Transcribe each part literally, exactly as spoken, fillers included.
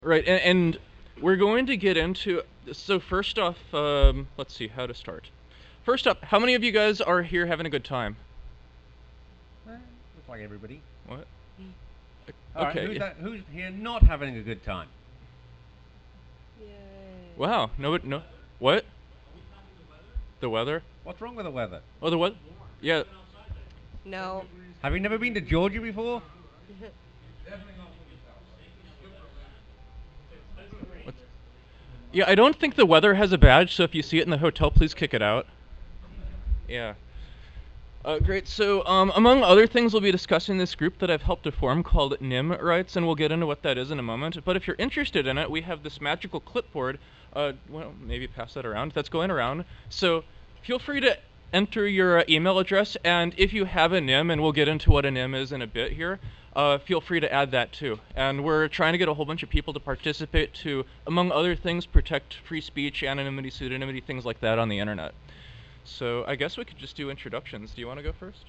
Right, and, and we're going to get into. So first off, um, let's see how to start. First up, how many of you guys are here having a good time? Eh, looks like everybody. What? All right, Okay. who's, yeah. that, who's here not having a good time? Wow. No. No. What? The weather? What's wrong with the weather? Oh, the what? Yeah. No. Have you never been to Georgia before? What's, yeah. I don't think the weather has a badge, so if you see it in the hotel, please kick it out. Yeah. Uh, great. So, um, among other things, we'll be discussing this group that I've helped to form called N I M Rights, and we'll get into what that is in a moment. But if you're interested in it, we have this magical clipboard. Uh, well, maybe pass that around. That's going around. So, feel free to enter your uh, email address, and if you have a N I M, and we'll get into what a N I M is in a bit here, uh, feel free to add that too. And we're trying to get a whole bunch of people to participate to, among other things, protect free speech, anonymity, pseudonymity, things like that on the internet. So I guess we could just do introductions. Do you want to go first?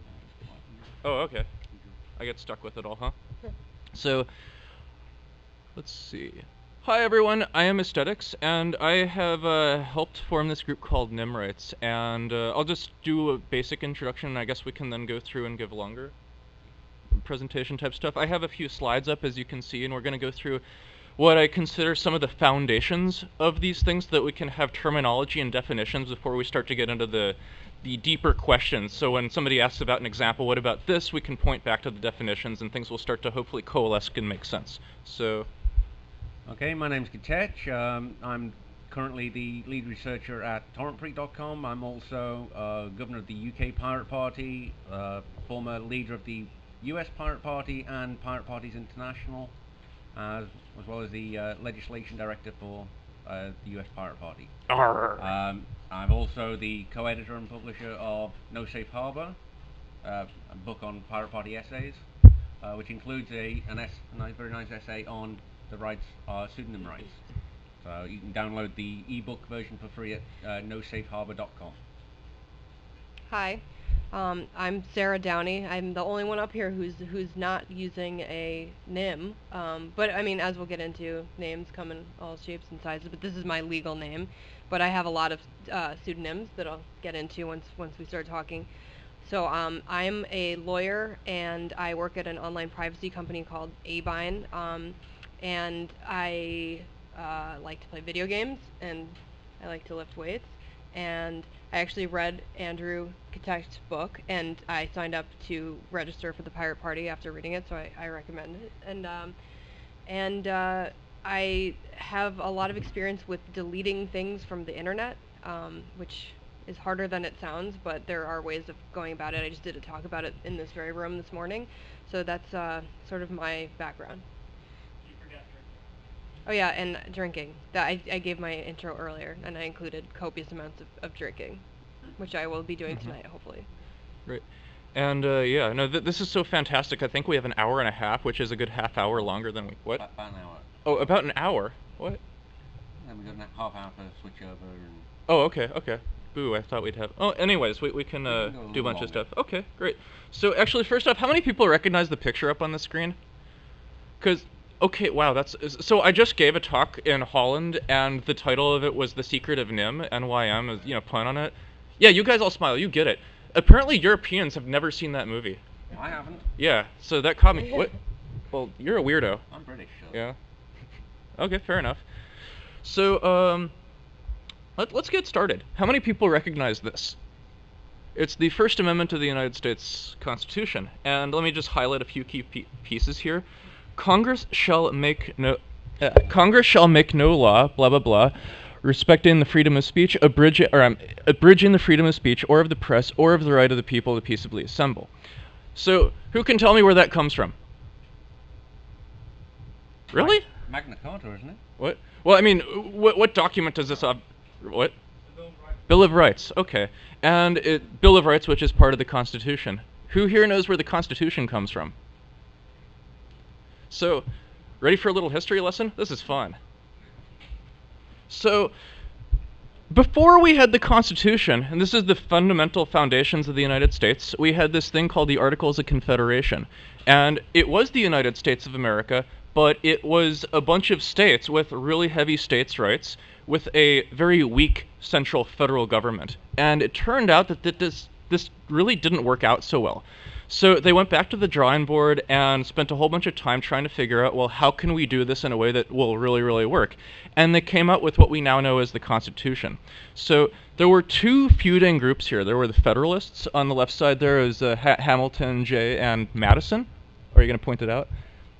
Oh, okay. I get stuck with it all, huh? So, let's see. Hi everyone, I am Aesthetics, and I have uh, helped form this group called N I M Rights, and uh, I'll just do a basic introduction, and I guess we can then go through and give longer presentation type stuff. I have a few slides up, as you can see, and we're going to go through what I consider some of the foundations of these things so that we can have terminology and definitions before we start to get into the the deeper questions. So when somebody asks about an example, what about this, we can point back to the definitions and things will start to hopefully coalesce and make sense. So, Okay, my name's Gitech. Um, I'm currently the lead researcher at torrent freak dot com. I'm also uh, governor of the U K Pirate Party, uh, former leader of the U S Pirate Party and Pirate Parties International, as, as well as the uh, legislation director for uh, the U S Pirate Party. arr. Um, I'm also the co-editor and publisher of No Safe Harbor, uh, a book on Pirate Party essays, uh, which includes a, an es- a nice, very nice essay on the rights, uh, pseudonym rights. So you can download the ebook version for free at uh, no safe harbor dot com. Hi. Um, I'm Sarah Downey. I'm the only one up here who's who's not using a N I M. Um, but I mean, as we'll get into, names come in all shapes and sizes. But this is my legal name. But I have a lot of uh, pseudonyms that I'll get into once once we start talking. So um, I'm a lawyer and I work at an online privacy company called Abine. Um, and I uh, like to play video games and I like to lift weights. And I actually read Andrew Kitech's book, and I signed up to register for the Pirate Party after reading it, so I, I recommend it. And um, and uh, I have a lot of experience with deleting things from the internet, um, which is harder than it sounds, but there are ways of going about it. I just did a talk about it in this very room this morning, so that's uh, sort of my background. Oh yeah, and drinking. That I, I gave my intro earlier, and I included copious amounts of, of drinking, which I will be doing Mhm. tonight, hopefully. Great. And uh, yeah, no, th- this is so fantastic. I think we have an hour and a half, which is a good half hour longer than we. What? About, about an hour. Oh, about an hour. What? And we've got a half hour to switch over. And Oh, okay, okay. Boo, I thought we'd have. Oh, anyways, we, we can uh, can go a do a little bunch of longer. stuff. Okay, great. So, actually, first off, how many people recognize the picture up on the screen? Because, okay, wow, that's. is- So, I just gave a talk in Holland, and the title of it was The Secret of N I M, N Y M, is, you know, pun on it. Yeah, you guys all smile, you get it. Apparently, Europeans have never seen that movie. I haven't. Yeah, so that caught me. What? Well, you're a weirdo. I'm British. So. Yeah. Okay, fair enough. So, um, let, let's get started. How many people recognize this? It's the First Amendment of the United States Constitution, and let me just highlight a few key pe- pieces here. Congress shall make no uh, Congress shall make no law, blah blah blah, respecting the freedom of speech, abridging or um, abridging the freedom of speech or of the press or of the right of the people to peaceably assemble. So, who can tell me where that comes from? Really? Magna Carta, isn't it? What? Well, I mean, what what document does this ob- what? Bill of Rights. Okay. And it, Bill of Rights, which is part of the Constitution. Who here knows where the Constitution comes from? So, ready for a little history lesson? This is fun. So, before we had the Constitution, and this is the fundamental foundations of the United States, we had this thing called the Articles of Confederation. And it was the United States of America but it was a bunch of states with really heavy states' rights with a very weak central federal government. And it turned out that th- this this really didn't work out so well. So they went back to the drawing board and spent a whole bunch of time trying to figure out, well, how can we do this in a way that will really, really work? And they came up with what we now know as the Constitution. So there were two feuding groups here. There were the Federalists. On the left side there is uh, ha- Hamilton, Jay, and Madison. Are you going to point it out?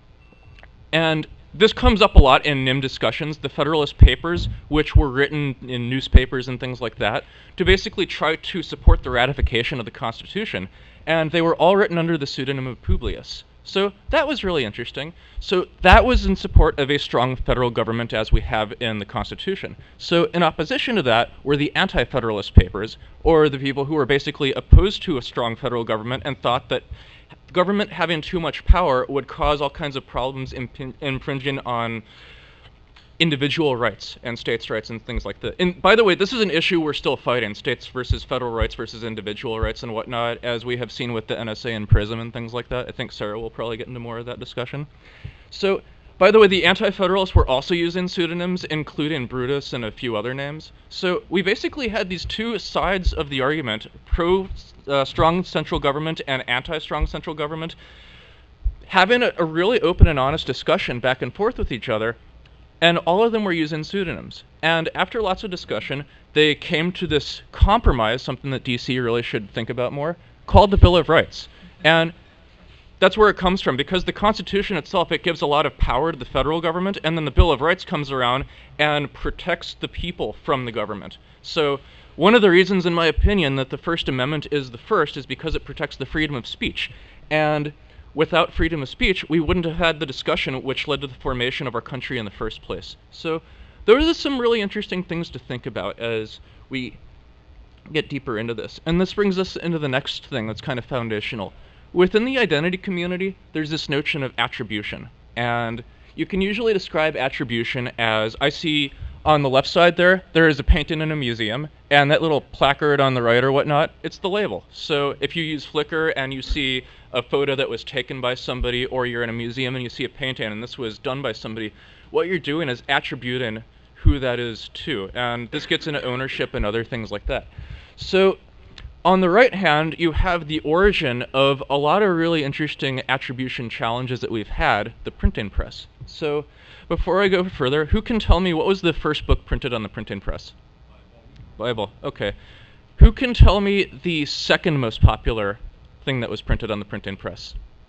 And this comes up a lot in N I M discussions, the Federalist Papers, which were written in newspapers and things like that, to basically try to support the ratification of the Constitution. And they were all written under the pseudonym of Publius. So that was really interesting. So that was in support of a strong federal government as we have in the Constitution. So in opposition to that were the Anti-Federalist Papers, or the people who were basically opposed to a strong federal government and thought that government having too much power would cause all kinds of problems impin- infringing on individual rights and states' rights and things like that. And by the way, this is an issue we're still fighting, states versus federal rights versus individual rights and whatnot, as we have seen with the N S A and PRISM and things like that. I think Sarah will probably get into more of that discussion. So, by the way, the Anti-Federalists were also using pseudonyms, including Brutus and a few other names. So we basically had these two sides of the argument, pro-strong uh, central government and anti-strong central government, having a, a really open and honest discussion back and forth with each other, and all of them were using pseudonyms. And after lots of discussion, they came to this compromise, something that D C really should think about more, called the Bill of Rights. And that's where it comes from, because the Constitution itself, it gives a lot of power to the federal government, and then the Bill of Rights comes around and protects the people from the government. So one of the reasons, in my opinion, that the First Amendment is the first is because it protects the freedom of speech. And without freedom of speech, we wouldn't have had the discussion which led to the formation of our country in the first place. So those are some really interesting things to think about as we get deeper into this. And this brings us into the next thing that's kind of foundational. Within the identity community, there's this notion of attribution. And you can usually describe attribution as, I see on the left side there, there is a painting in a museum, and that little placard on the right or whatnot, it's the label. So if you use Flickr and you see a photo that was taken by somebody, or you're in a museum and you see a painting and this was done by somebody, what you're doing is attributing who that is to. And this gets into ownership and other things like that. So on the right hand, you have the origin of a lot of really interesting attribution challenges that we've had, the printing press. So before I go further, who can tell me what was the first book printed on the printing press? Bible. Bible, okay. Who can tell me the second most popular thing that was printed on the printing press?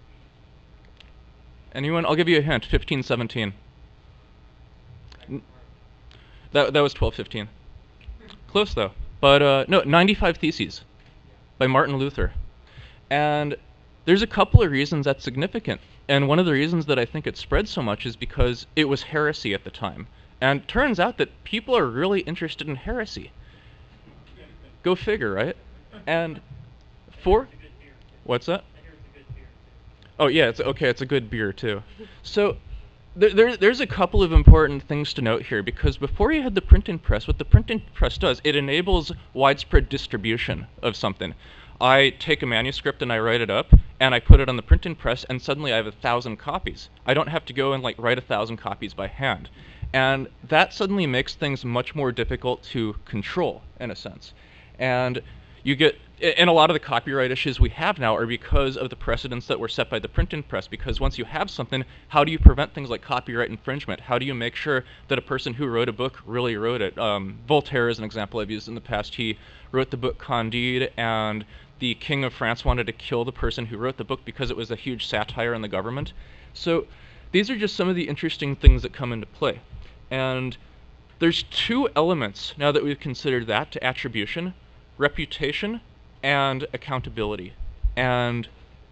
Anyone? I'll give you a hint, fifteen seventeen. N- that, that was twelve fifteen. Close though. But uh, no, ninety-five Theses by Martin Luther. And there's a couple of reasons that's significant. And one of the reasons that I think it spread so much is because it was heresy at the time. And it turns out that people are really interested in heresy. Go figure, right? And for... What's that? Oh yeah, it's okay, it's a good beer too. So there, there, there's a couple of important things to note here, because before you had the printing press, what the printing press does, it enables widespread distribution of something. I take a manuscript and I write it up, and I put it on the printing press, and suddenly I have a thousand copies. I don't have to go and like write a thousand copies by hand. And that suddenly makes things much more difficult to control, in a sense. And you get, and a lot of the copyright issues we have now are because of the precedents that were set by the printing press, because once you have something, how do you prevent things like copyright infringement? How do you make sure that a person who wrote a book really wrote it? Um, Voltaire is an example I've used in the past. He wrote the book Candide, and the King of France wanted to kill the person who wrote the book because it was a huge satire on the government. So these are just some of the interesting things that come into play. And there's two elements, now that we've considered that, to attribution: reputation and accountability. And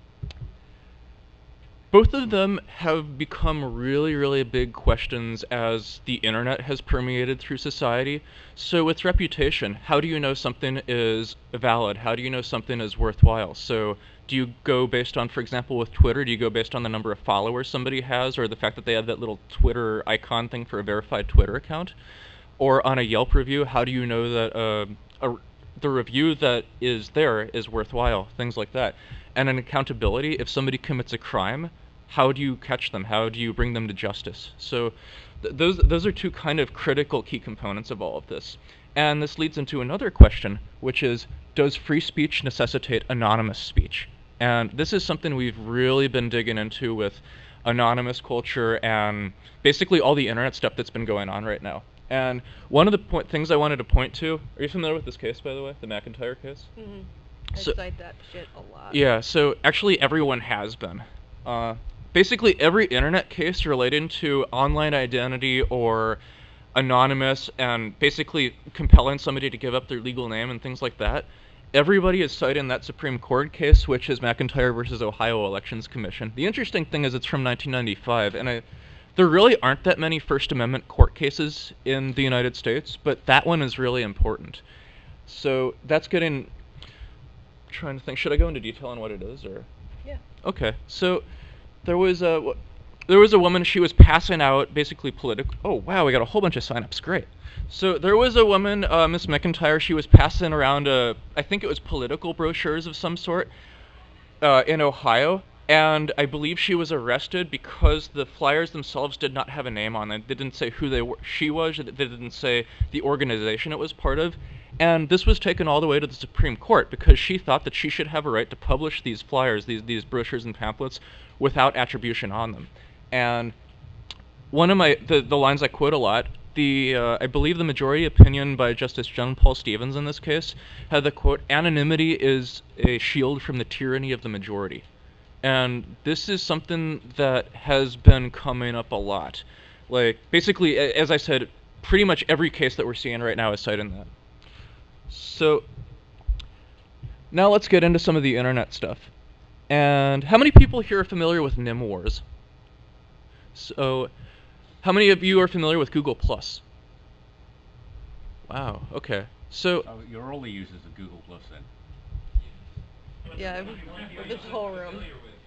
both of them have become really, really big questions as the internet has permeated through society. So with reputation, how do you know something is valid? How do you know something is worthwhile? So do you go based on, for example, with Twitter, do you go based on the number of followers somebody has, or the fact that they have that little Twitter icon thing for a verified Twitter account? Or on a Yelp review, how do you know that uh, a the review that is there is worthwhile, things like that. And an accountability, if somebody commits a crime, how do you catch them? How do you bring them to justice? So th those, those are two kind of critical key components of all of this. And this leads into another question, which is, does free speech necessitate anonymous speech? And this is something we've really been digging into with anonymous culture and basically all the internet stuff that's been going on right now. And one of the point, things I wanted to point to, are you familiar with this case, by the way, the McIntyre case? Mm-hmm. I So- cite that shit a lot. Yeah, so actually everyone has been. Uh, basically every internet case relating to online identity or anonymous and basically compelling somebody to give up their legal name and things like that, everybody is citing that Supreme Court case, which is McIntyre versus Ohio Elections Commission. The interesting thing is it's from nineteen ninety-five, and I, there really aren't that many First Amendment court cases in the United States, but that one is really important. So that's getting, trying to think, should I go into detail on what it is, or? Yeah. Okay, so there was a w- there was a woman. She was passing out basically political. Oh wow, we got a whole bunch of signups. Great. So there was a woman, uh, Miss McIntyre. She was passing around a, I think it was political brochures of some sort, uh, in Ohio, and I believe she was arrested because the flyers themselves did not have a name on them. They didn't say who they were, she was. They didn't say the organization it was part of. And this was taken all the way to the Supreme Court because she thought that she should have a right to publish these flyers, these these brochures and pamphlets, without attribution on them. And one of my the, the lines I quote a lot, the uh, I believe the majority opinion by Justice John Paul Stevens in this case had the quote, "Anonymity is a shield from the tyranny of the majority." And this is something that has been coming up a lot. Like basically, a- as I said, pretty much every case that we're seeing right now is citing that. So now let's get into some of the internet stuff. And how many people here are familiar with Nim Wars? So how many of you are familiar with Google Plus? Wow, okay. So Oh, you're all the users of Google Plus then. Yeah, this whole room.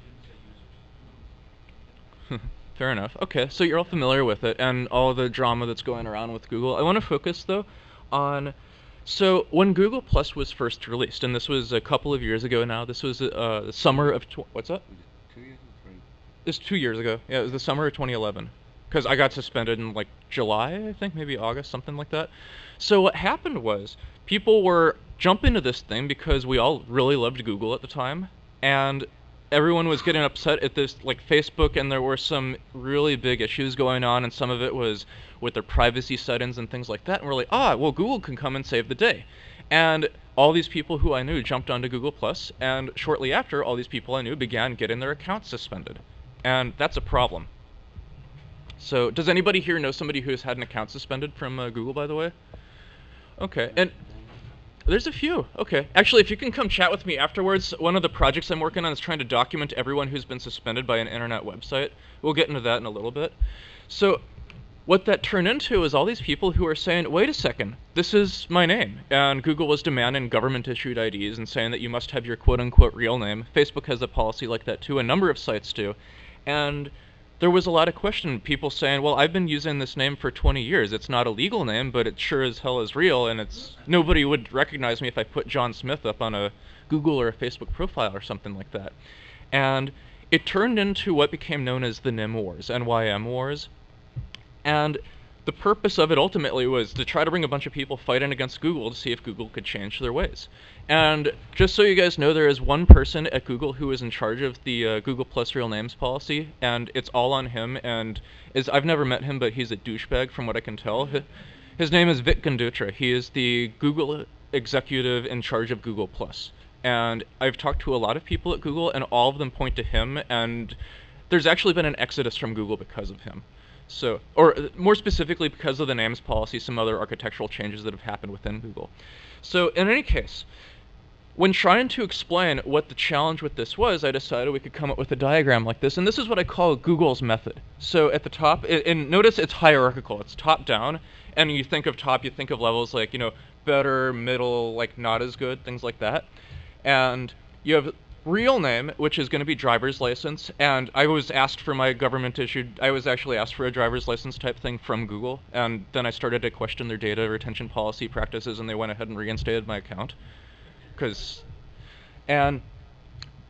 fair enough. Okay, so you're all familiar with it and all the drama that's going around with Google. I want to focus though on, so when Google Plus was first released, and this was a couple of years ago now, this was uh, the summer of, tw- what's that? Was it two years or three? This two years ago. Yeah, it was the summer of twenty eleven. Because I got suspended in like July, I think, maybe August, something like that. So what happened was people were jumping into this thing because we all really loved Google at the time, and everyone was getting upset at this, like Facebook, and there were some really big issues going on, and some of it was with their privacy settings and things like that. And we're like, ah, well, Google can come and save the day. And all these people who I knew jumped onto Google Plus, and shortly after, all these people I knew began getting their accounts suspended. And that's a problem. So, does anybody here know somebody who has had an account suspended from uh, Google, by the way? Okay, and there's a few. Okay, actually, if you can come chat with me afterwards, one of the projects I'm working on is trying to document everyone who's been suspended by an internet website. We'll get into that in a little bit. So, what that turned into is all these people who are saying, wait a second, this is my name. And Google was demanding government-issued I Ds and saying that you must have your quote-unquote real name. Facebook has a policy like that too. A number of sites do. And there was a lot of question, people saying, well, I've been using this name for twenty years. It's not a legal name, but it sure as hell is real, and it's nobody would recognize me if I put John Smith up on a Google or a Facebook profile or something like that. And it turned into what became known as the Nim Wars, N Y M Wars. And the purpose of it ultimately was to try to bring a bunch of people fighting against Google to see if Google could change their ways. And just so you guys know, there is one person at Google who is in charge of the uh, Google Plus Real Names policy, and it's all on him. And is I've never met him, but he's a douchebag from what I can tell. Hi- His name is Vik Gandutra. He is the Google executive in charge of Google Plus. And I've talked to a lot of people at Google, and all of them point to him, and there's actually been an exodus from Google because of him. So, or uh, more specifically because of the names policy, some other architectural changes that have happened within Google. So in any case, when trying to explain what the challenge with this was, I decided we could come up with a diagram like this, and this is what I call Google's method. So at the top, i- and notice it's hierarchical, it's top down, and you think of top, you think of levels like, you know, better, middle, like not as good, things like that. And you have real name, which is going to be driver's license, and I was asked for my government issued, I was actually asked for a driver's license type thing from Google, and then I started to question their data retention policy practices, and they went ahead and reinstated my account. Because, and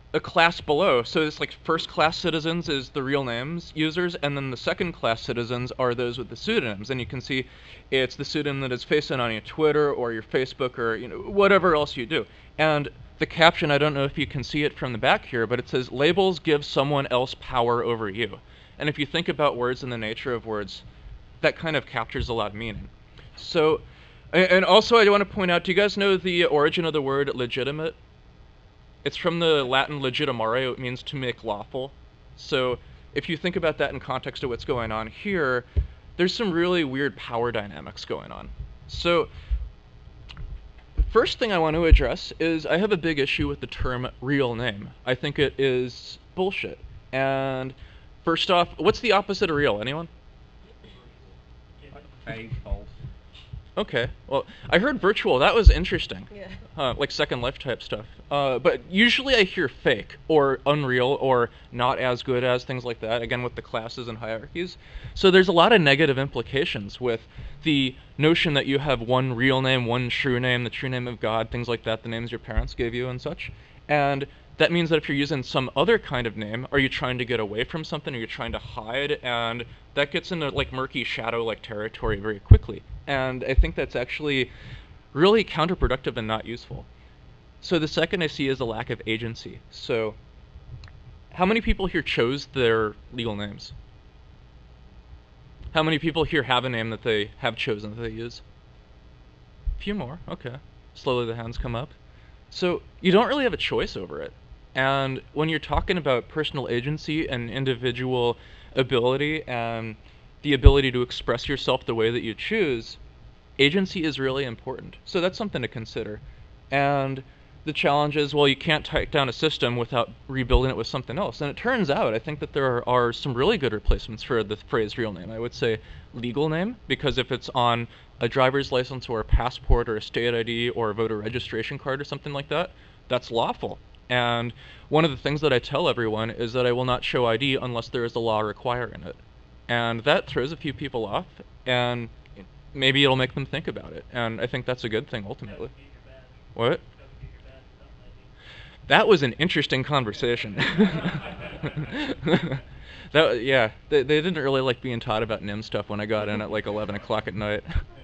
a class below. So it's like first class citizens is the real names users, and then the second class citizens are those with the pseudonyms. And you can see it's the pseudonym that is facing on your Twitter or your Facebook or you know whatever else you do. And the caption, I don't know if you can see it from the back here, but it says labels give someone else power over you. And if you think about words and the nature of words, that kind of captures a lot of meaning. So, and also I want to point out, do you guys know the origin of the word legitimate? It's from the Latin legitimare, it means to make lawful. So if you think about that in context of what's going on here, there's some really weird power dynamics going on. So the first thing I want to address is I have a big issue with the term real name. I think it is bullshit. And first off, what's the opposite of real? Anyone? Fake, false. Okay, well, I heard virtual. That was interesting. Yeah. Uh, like Second Life type stuff. Uh, but usually I hear fake or unreal or not as good as, things like that, again with the classes and hierarchies. So there's a lot of negative implications with the notion that you have one real name, one true name, the true name of God, things like that, the names your parents gave you and such. And that means that if you're using some other kind of name, are you trying to get away from something, or you're trying to hide? And that gets into like murky shadow-like territory very quickly. And I think that's actually really counterproductive and not useful. So the second I see is a lack of agency. So how many people here chose their legal names? How many people here have a name that they have chosen that they use? A few more, okay. Slowly the hands come up. So you don't really have a choice over it. And when you're talking about personal agency and individual ability and the ability to express yourself the way that you choose, agency is really important. So that's something to consider. And the challenge is, well, you can't take down a system without rebuilding it with something else. And it turns out, I think that there are, are some really good replacements for the phrase real name. I would say legal name, because if it's on a driver's license or a passport or a state I D or a voter registration card or something like that, that's lawful. And one of the things that I tell everyone is that I will not show I D unless there is a law requiring it. And that throws a few people off, and maybe it'll make them think about it. And I think that's a good thing, ultimately. What? That was an interesting conversation. that yeah, they, they didn't really like being taught about N I M stuff when I got in at like eleven o'clock at night.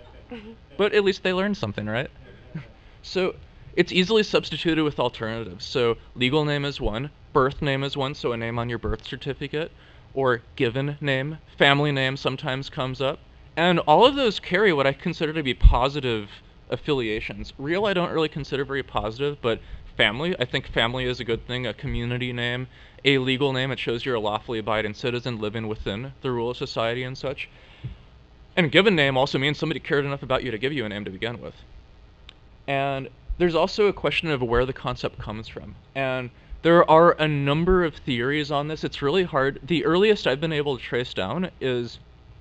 But at least they learned something, right? So it's easily substituted with alternatives. So legal name is one, birth name is one, so a name on your birth certificate, or given name, family name sometimes comes up. And all of those carry what I consider to be positive affiliations. Real I don't really consider very positive, but family, I think family is a good thing. A community name, a legal name, it shows you're a lawfully abiding citizen living within the rule of society and such. And given name also means somebody cared enough about you to give you a name to begin with. And there's also a question of where the concept comes from. And there are a number of theories on this. It's really hard. The earliest I've been able to trace down is,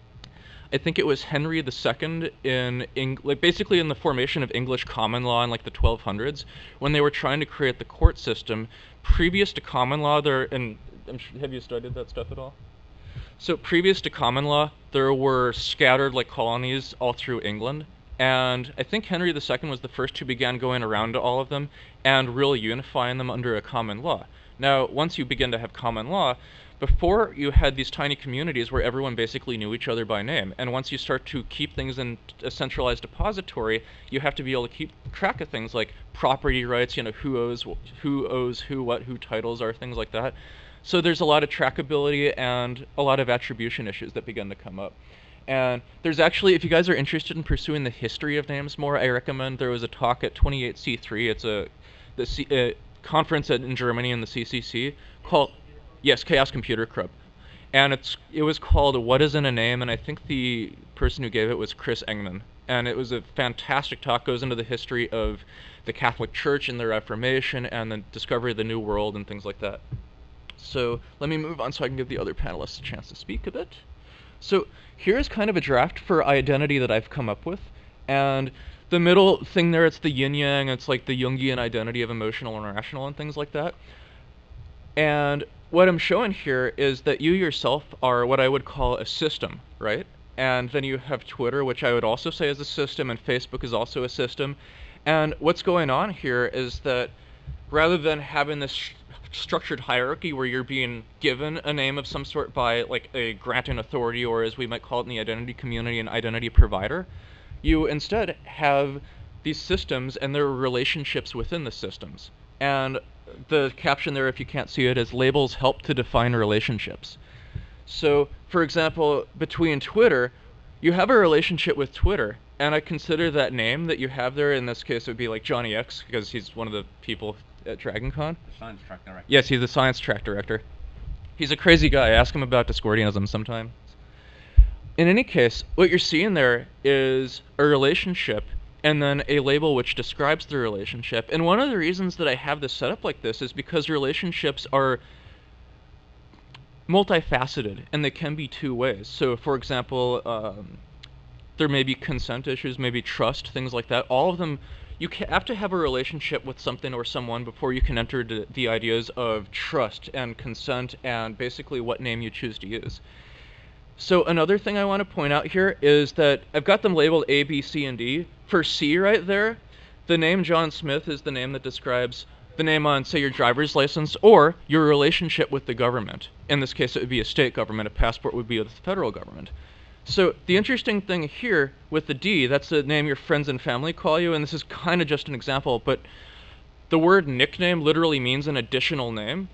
I think it was Henry the Second in, Eng like basically in the formation of English common law in like the twelve hundreds, when they were trying to create the court system. Previous to common law, there, and I'm sure, have you studied that stuff at all? So previous to common law, there were scattered like colonies all through England. And I think Henry the Second was the first who began going around to all of them and really unifying them under a common law. Now, once you begin to have common law, before you had these tiny communities where everyone basically knew each other by name. And once you start to keep things in a centralized depository, you have to be able to keep track of things like property rights, you know, who owes who owes who, what, who titles are, things like that. So there's a lot of trackability and a lot of attribution issues that begin to come up. And there's actually, if you guys are interested in pursuing the history of names more, I recommend there was a talk at twenty-eight C three. It's a the C, uh, conference at, in Germany in the C C C called, yes, Chaos Computer Club. And it's it was called What Is in a Name? And I think the person who gave it was Chris Engman. And it was a fantastic talk, goes into the history of the Catholic Church and the Reformation and the discovery of the New World and things like that. So let me move on so I can give the other panelists a chance to speak a bit. So here's kind of a draft for identity that I've come up with. And the middle thing there, it's the yin-yang, it's like the Jungian identity of emotional and rational and things like that. And what I'm showing here is that you yourself are what I would call a system, right? And then you have Twitter, which I would also say is a system, and Facebook is also a system. And what's going on here is that rather than having this structured hierarchy where you're being given a name of some sort by like a granting authority, or as we might call it in the identity community, an identity provider. You instead have these systems and their relationships within the systems. And the caption there, if you can't see it, is labels help to define relationships. So, for example, between Twitter, you have a relationship with Twitter, and I consider that name that you have there, in this case it would be like Johnny X, because he's one of the people at DragonCon. The science track director. Yes, he's the science track director. He's a crazy guy. Ask him about Discordianism sometime. In any case, what you're seeing there is a relationship and then a label which describes the relationship. And one of the reasons that I have this set up like this is because relationships are multifaceted, and they can be two ways. So, for example, um, there may be consent issues, maybe trust, things like that. All of them, you ca- have to have a relationship with something or someone before you can enter d- the ideas of trust and consent and basically what name you choose to use. So another thing I want to point out here is that I've got them labeled A, B, C, and D. For C right there, the name John Smith is the name that describes the name on, say, your driver's license or your relationship with the government. In this case, it would be a state government. A passport would be with the federal government. So the interesting thing here with the D, that's the name your friends and family call you, and this is kind of just an example, but the word nickname literally means an additional name.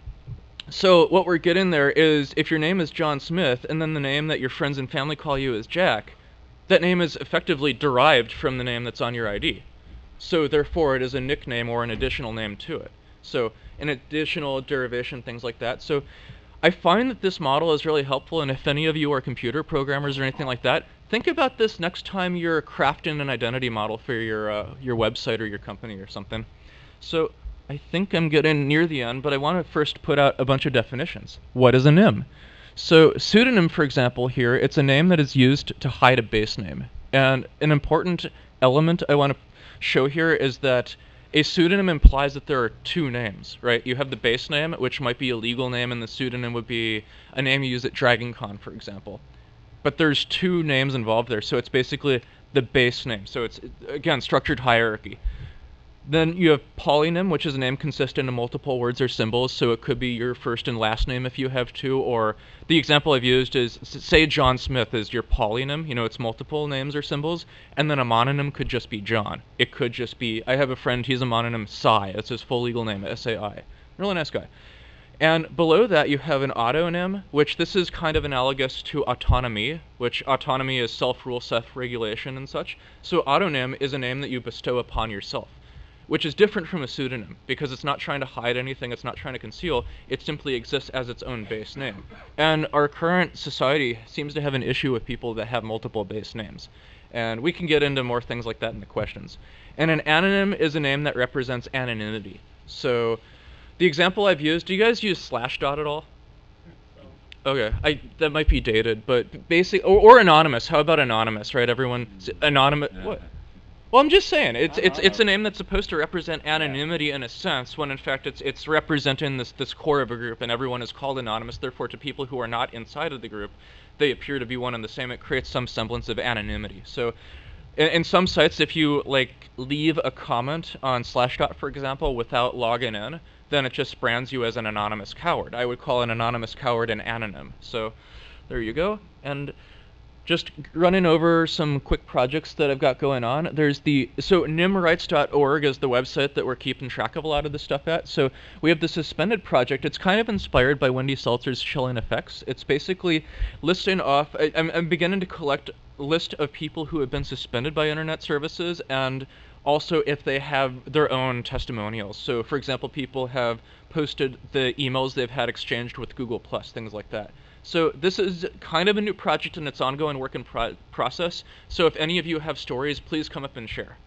So what we're getting there is if your name is John Smith and then the name that your friends and family call you is Jack, that name is effectively derived from the name that's on your I D. So therefore it is a nickname or an additional name to it. So an additional derivation, things like that. So I find that this model is really helpful, and if any of you are computer programmers or anything like that, think about this next time you're crafting an identity model for your uh, your website or your company or something. So I think I'm getting near the end, but I want to first put out a bunch of definitions. What is a N I M? So pseudonym, for example, here, it's a name that is used to hide a base name. And an important element I want to show here is that a pseudonym implies that there are two names, right? You have the base name, which might be a legal name, and the pseudonym would be a name you use at DragonCon, for example. But there's two names involved there, so it's basically the base name. So it's, again, structured hierarchy. Then you have polynym, which is a name consisting of multiple words or symbols, so it could be your first and last name if you have two, or the example I've used is, say John Smith is your polynym, you know, it's multiple names or symbols, and then a mononym could just be John. It could just be, I have a friend, he's a mononym, Sai, that's his full legal name, S A I. Really nice guy. And below that you have an autonym, which this is kind of analogous to autonomy, which autonomy is self-rule, self-regulation and such. So autonym is a name that you bestow upon yourself, which is different from a pseudonym, because it's not trying to hide anything, it's not trying to conceal, it simply exists as its own base name. And our current society seems to have an issue with people that have multiple base names. And we can get into more things like that in the questions. And an anonym is a name that represents anonymity. So the example I've used, do you guys use Slashdot at all? Okay, I, that might be dated, but basic, or, or anonymous, how about anonymous, right? Everyone, anonymous, Yeah. what? Well, I'm just saying, it's I it's know. it's a name that's supposed to represent anonymity in a sense, when in fact it's it's representing this this core of a group, and everyone is called anonymous. Therefore, to people who are not inside of the group, they appear to be one and the same. It creates some semblance of anonymity. So, in, in some sites, if you like leave a comment on Slashdot, for example, without logging in, then it just brands you as an anonymous coward. I would call an anonymous coward an anonym. So, there you go. And just running over some quick projects that I've got going on. There's the, so nimrights dot org is the website that we're keeping track of a lot of this stuff at. So we have the Suspended project. It's kind of inspired by Wendy Seltzer's Chilling Effects. It's basically listing off, I, I'm, I'm beginning to collect a list of people who have been suspended by internet services, and also if they have their own testimonials. So for example, people have posted the emails they've had exchanged with Google Plus, things like that. So this is kind of a new project and it's ongoing work in pro process. So if any of you have stories, please come up and share.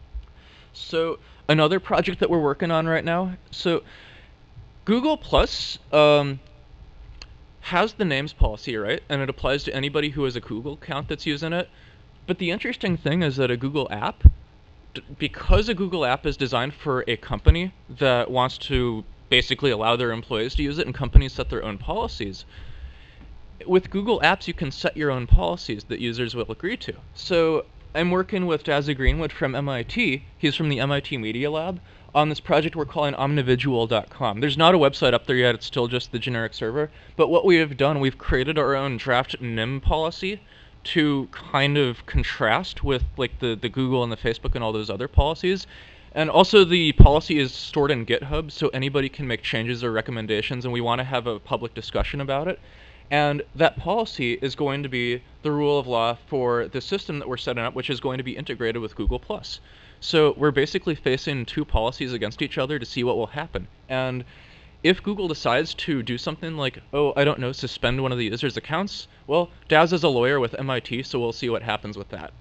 So another project that we're working on right now. So Google Plus um, has the names policy, right? And it applies to anybody who has a Google account that's using it. But the interesting thing is that a Google app, because a Google app is designed for a company that wants to basically allow their employees to use it, and companies set their own policies, with Google Apps, you can set your own policies that users will agree to. So I'm working with Dazzy Greenwood from M I T. He's from the M I T Media Lab on this project we're calling omnividual dot com. There's not a website up there yet, it's still just the generic server. But what we have done, we've created our own draft N I M policy to kind of contrast with like the, the Google and the Facebook and all those other policies. And also the policy is stored in GitHub, so anybody can make changes or recommendations, and we want to have a public discussion about it. And that policy is going to be the rule of law for the system that we're setting up, which is going to be integrated with Google plus. So we're basically facing two policies against each other to see what will happen. And if Google decides to do something like, oh, I don't know, suspend one of the users' accounts, well, Daz is a lawyer with M I T, so we'll see what happens with that.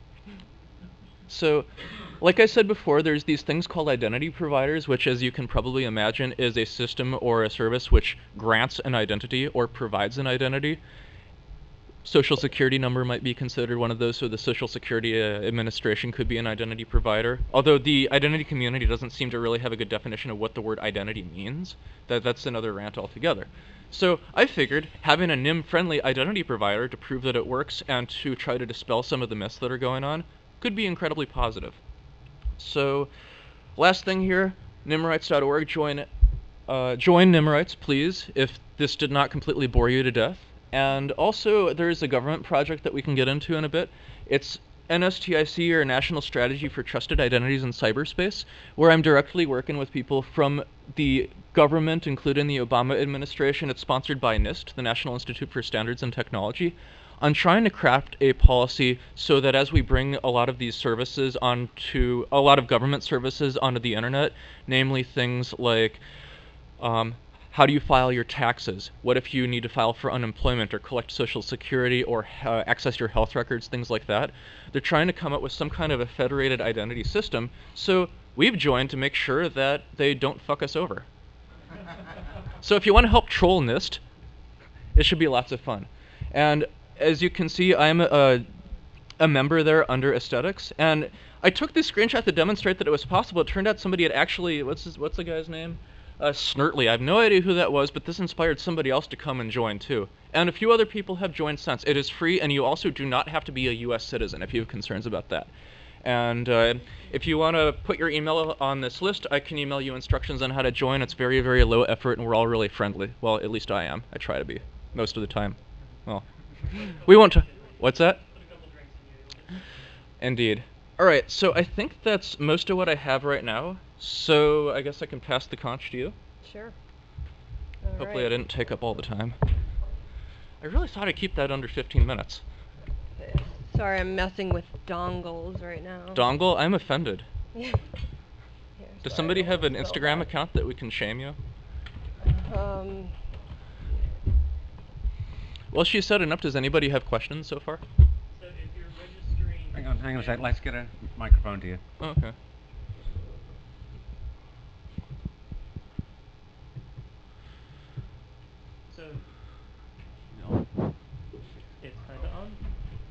So, like I said before, there's these things called identity providers, which, as you can probably imagine, is a system or a service which grants an identity or provides an identity. Social Security number might be considered one of those, so the Social Security uh, Administration could be an identity provider. Although the identity community doesn't seem to really have a good definition of what the word identity means. That, that's another rant altogether. So I figured having a N I M-friendly identity provider to prove that it works and to try to dispel some of the myths that are going on could be incredibly positive. So, last thing here, nimrights dot org, join, uh, join Nimrights, please, if this did not completely bore you to death. And also, there's a government project that we can get into in a bit. It's N S T I C, or National Strategy for Trusted Identities in Cyberspace, where I'm directly working with people from the government, including the Obama administration. It's sponsored by NIST, the National Institute for Standards and Technology, on trying to craft a policy so that as we bring a lot of these services onto, a lot of government services onto the internet, namely things like um, how do you file your taxes? What if you need to file for unemployment or collect Social Security or uh, access your health records, things like that. They're trying to come up with some kind of a federated identity system, so we've joined to make sure that they don't fuck us over. So if you want to help troll NIST, it should be lots of fun. And as you can see, I'm a, a member there under aesthetics, and I took this screenshot to demonstrate that it was possible. It turned out somebody had actually, what's his, what's the guy's name? Uh, Snertley. I have no idea who that was, but this inspired somebody else to come and join too. And a few other people have joined since. It is free, and you also do not have to be a U S citizen if you have concerns about that. And uh, if you want to put your email on this list, I can email you instructions on how to join. It's very, very low effort, and we're all really friendly. Well, at least I am. I try to be, most of the time. Well, we won't. T What's that? Indeed. All right. So I think that's most of what I have right now. So I guess I can pass the conch to you. Sure. All Hopefully right. I didn't take up all the time. I really thought I'd keep that under fifteen minutes. Sorry, I'm messing with dongles right now. Dongle? I'm offended. Here, Does sorry, somebody I have an almost spelled Instagram that. account that we can shame you? Um, Well, she's setting up. Does anybody have questions so far? So if you're registering... Hang on, hang on a sec. Let's get a microphone to you. Oh, okay. So... It's kind of on.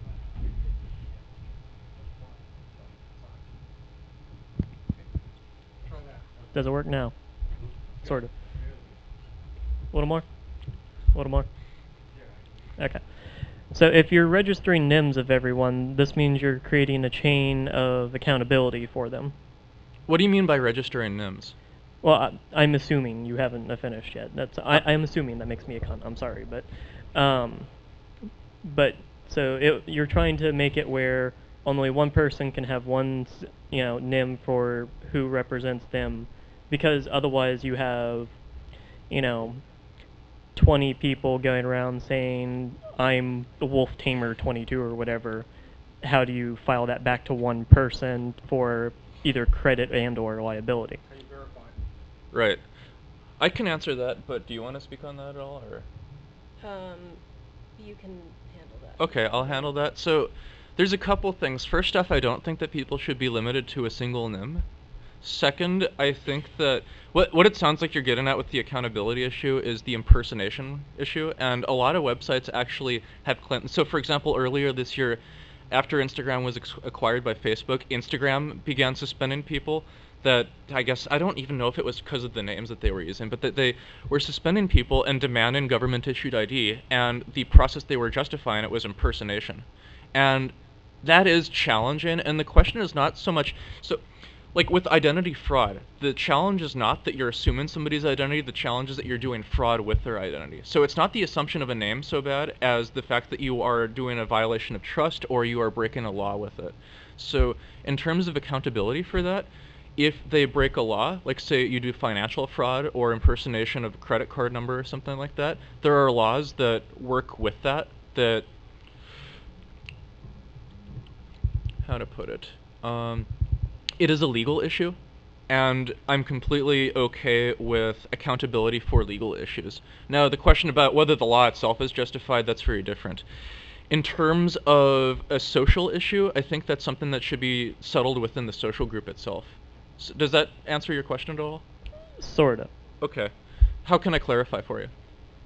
Does it work now? Sort of. A little more? A little more? Okay. So if you're registering N I Ms of everyone, this means you're creating a chain of accountability for them. What do you mean by registering N I Ms? Well, I, I'm assuming you haven't uh, finished yet. That's I, I'm assuming that makes me a cunt. I'm sorry, but, um, but so it, you're trying to make it where only one person can have one, s- you know, N I M for who represents them, because otherwise you have, you know, twenty people going around saying I'm the Wolf Tamer twenty-two or whatever. How do you file that back to one person for either credit and or liability? Right. I can answer that, but do you want to speak on that at all, or? um, you can handle that. Okay, I'll handle that. So, there's a couple things. First off, I don't think that people should be limited to a single N I M. Second, I think that what what it sounds like you're getting at with the accountability issue is the impersonation issue, and a lot of websites actually have claimed. So, for example, earlier this year, after Instagram was ex- acquired by Facebook, Instagram began suspending people that, I guess, I don't even know if it was because of the names that they were using, but that they were suspending people and demanding government-issued I D, and the process they were justifying it was impersonation. And that is challenging, and the question is not so much... so. like with identity fraud, the challenge is not that you're assuming somebody's identity, the challenge is that you're doing fraud with their identity. So it's not the assumption of a name so bad as the fact that you are doing a violation of trust or you are breaking a law with it. So in terms of accountability for that, if they break a law, like say you do financial fraud or impersonation of a credit card number or something like that, there are laws that work with that, that, how to put it, um, it is a legal issue, and I'm completely okay with accountability for legal issues. Now, the question about whether the law itself is justified, that's very different. In terms of a social issue, I think that's something that should be settled within the social group itself. So does that answer your question at all? Sorta. Okay. How can I clarify for you?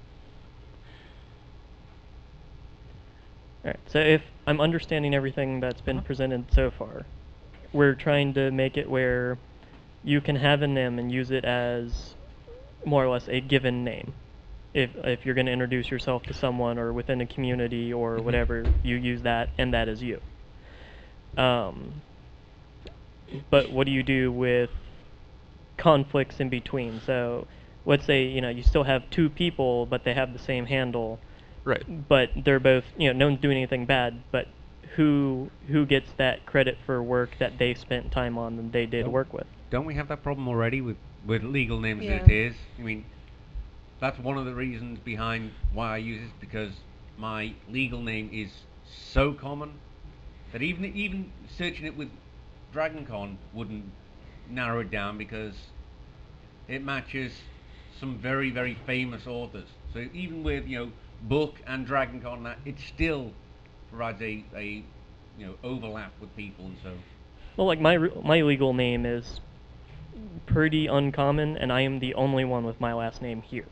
Alright, so if I'm understanding everything that's been Uh-huh. presented so far, we're trying to make it where you can have a nim and use it as more or less a given name. If if you're going to introduce yourself to someone or within a community or Mhm. whatever, you use that and that is you. Um, but what do you do with conflicts in between? So let's say, you know, you still have two people, but they have the same handle, Right. but they're both, you know, no one's doing anything bad, but who who gets that credit for work that they spent time on and they did Don't- work with? Don't we have that problem already with, with legal names Yeah. as it is? I mean, that's one of the reasons behind why I use it, because my legal name is so common that even even searching it with DragonCon wouldn't narrow it down, because it matches some very, very famous authors. So even with, you know, book and DragonCon, that it still provides a, a you know, overlap with people, and so Well, like my re- my legal name is pretty uncommon, and I am the only one with my last name here.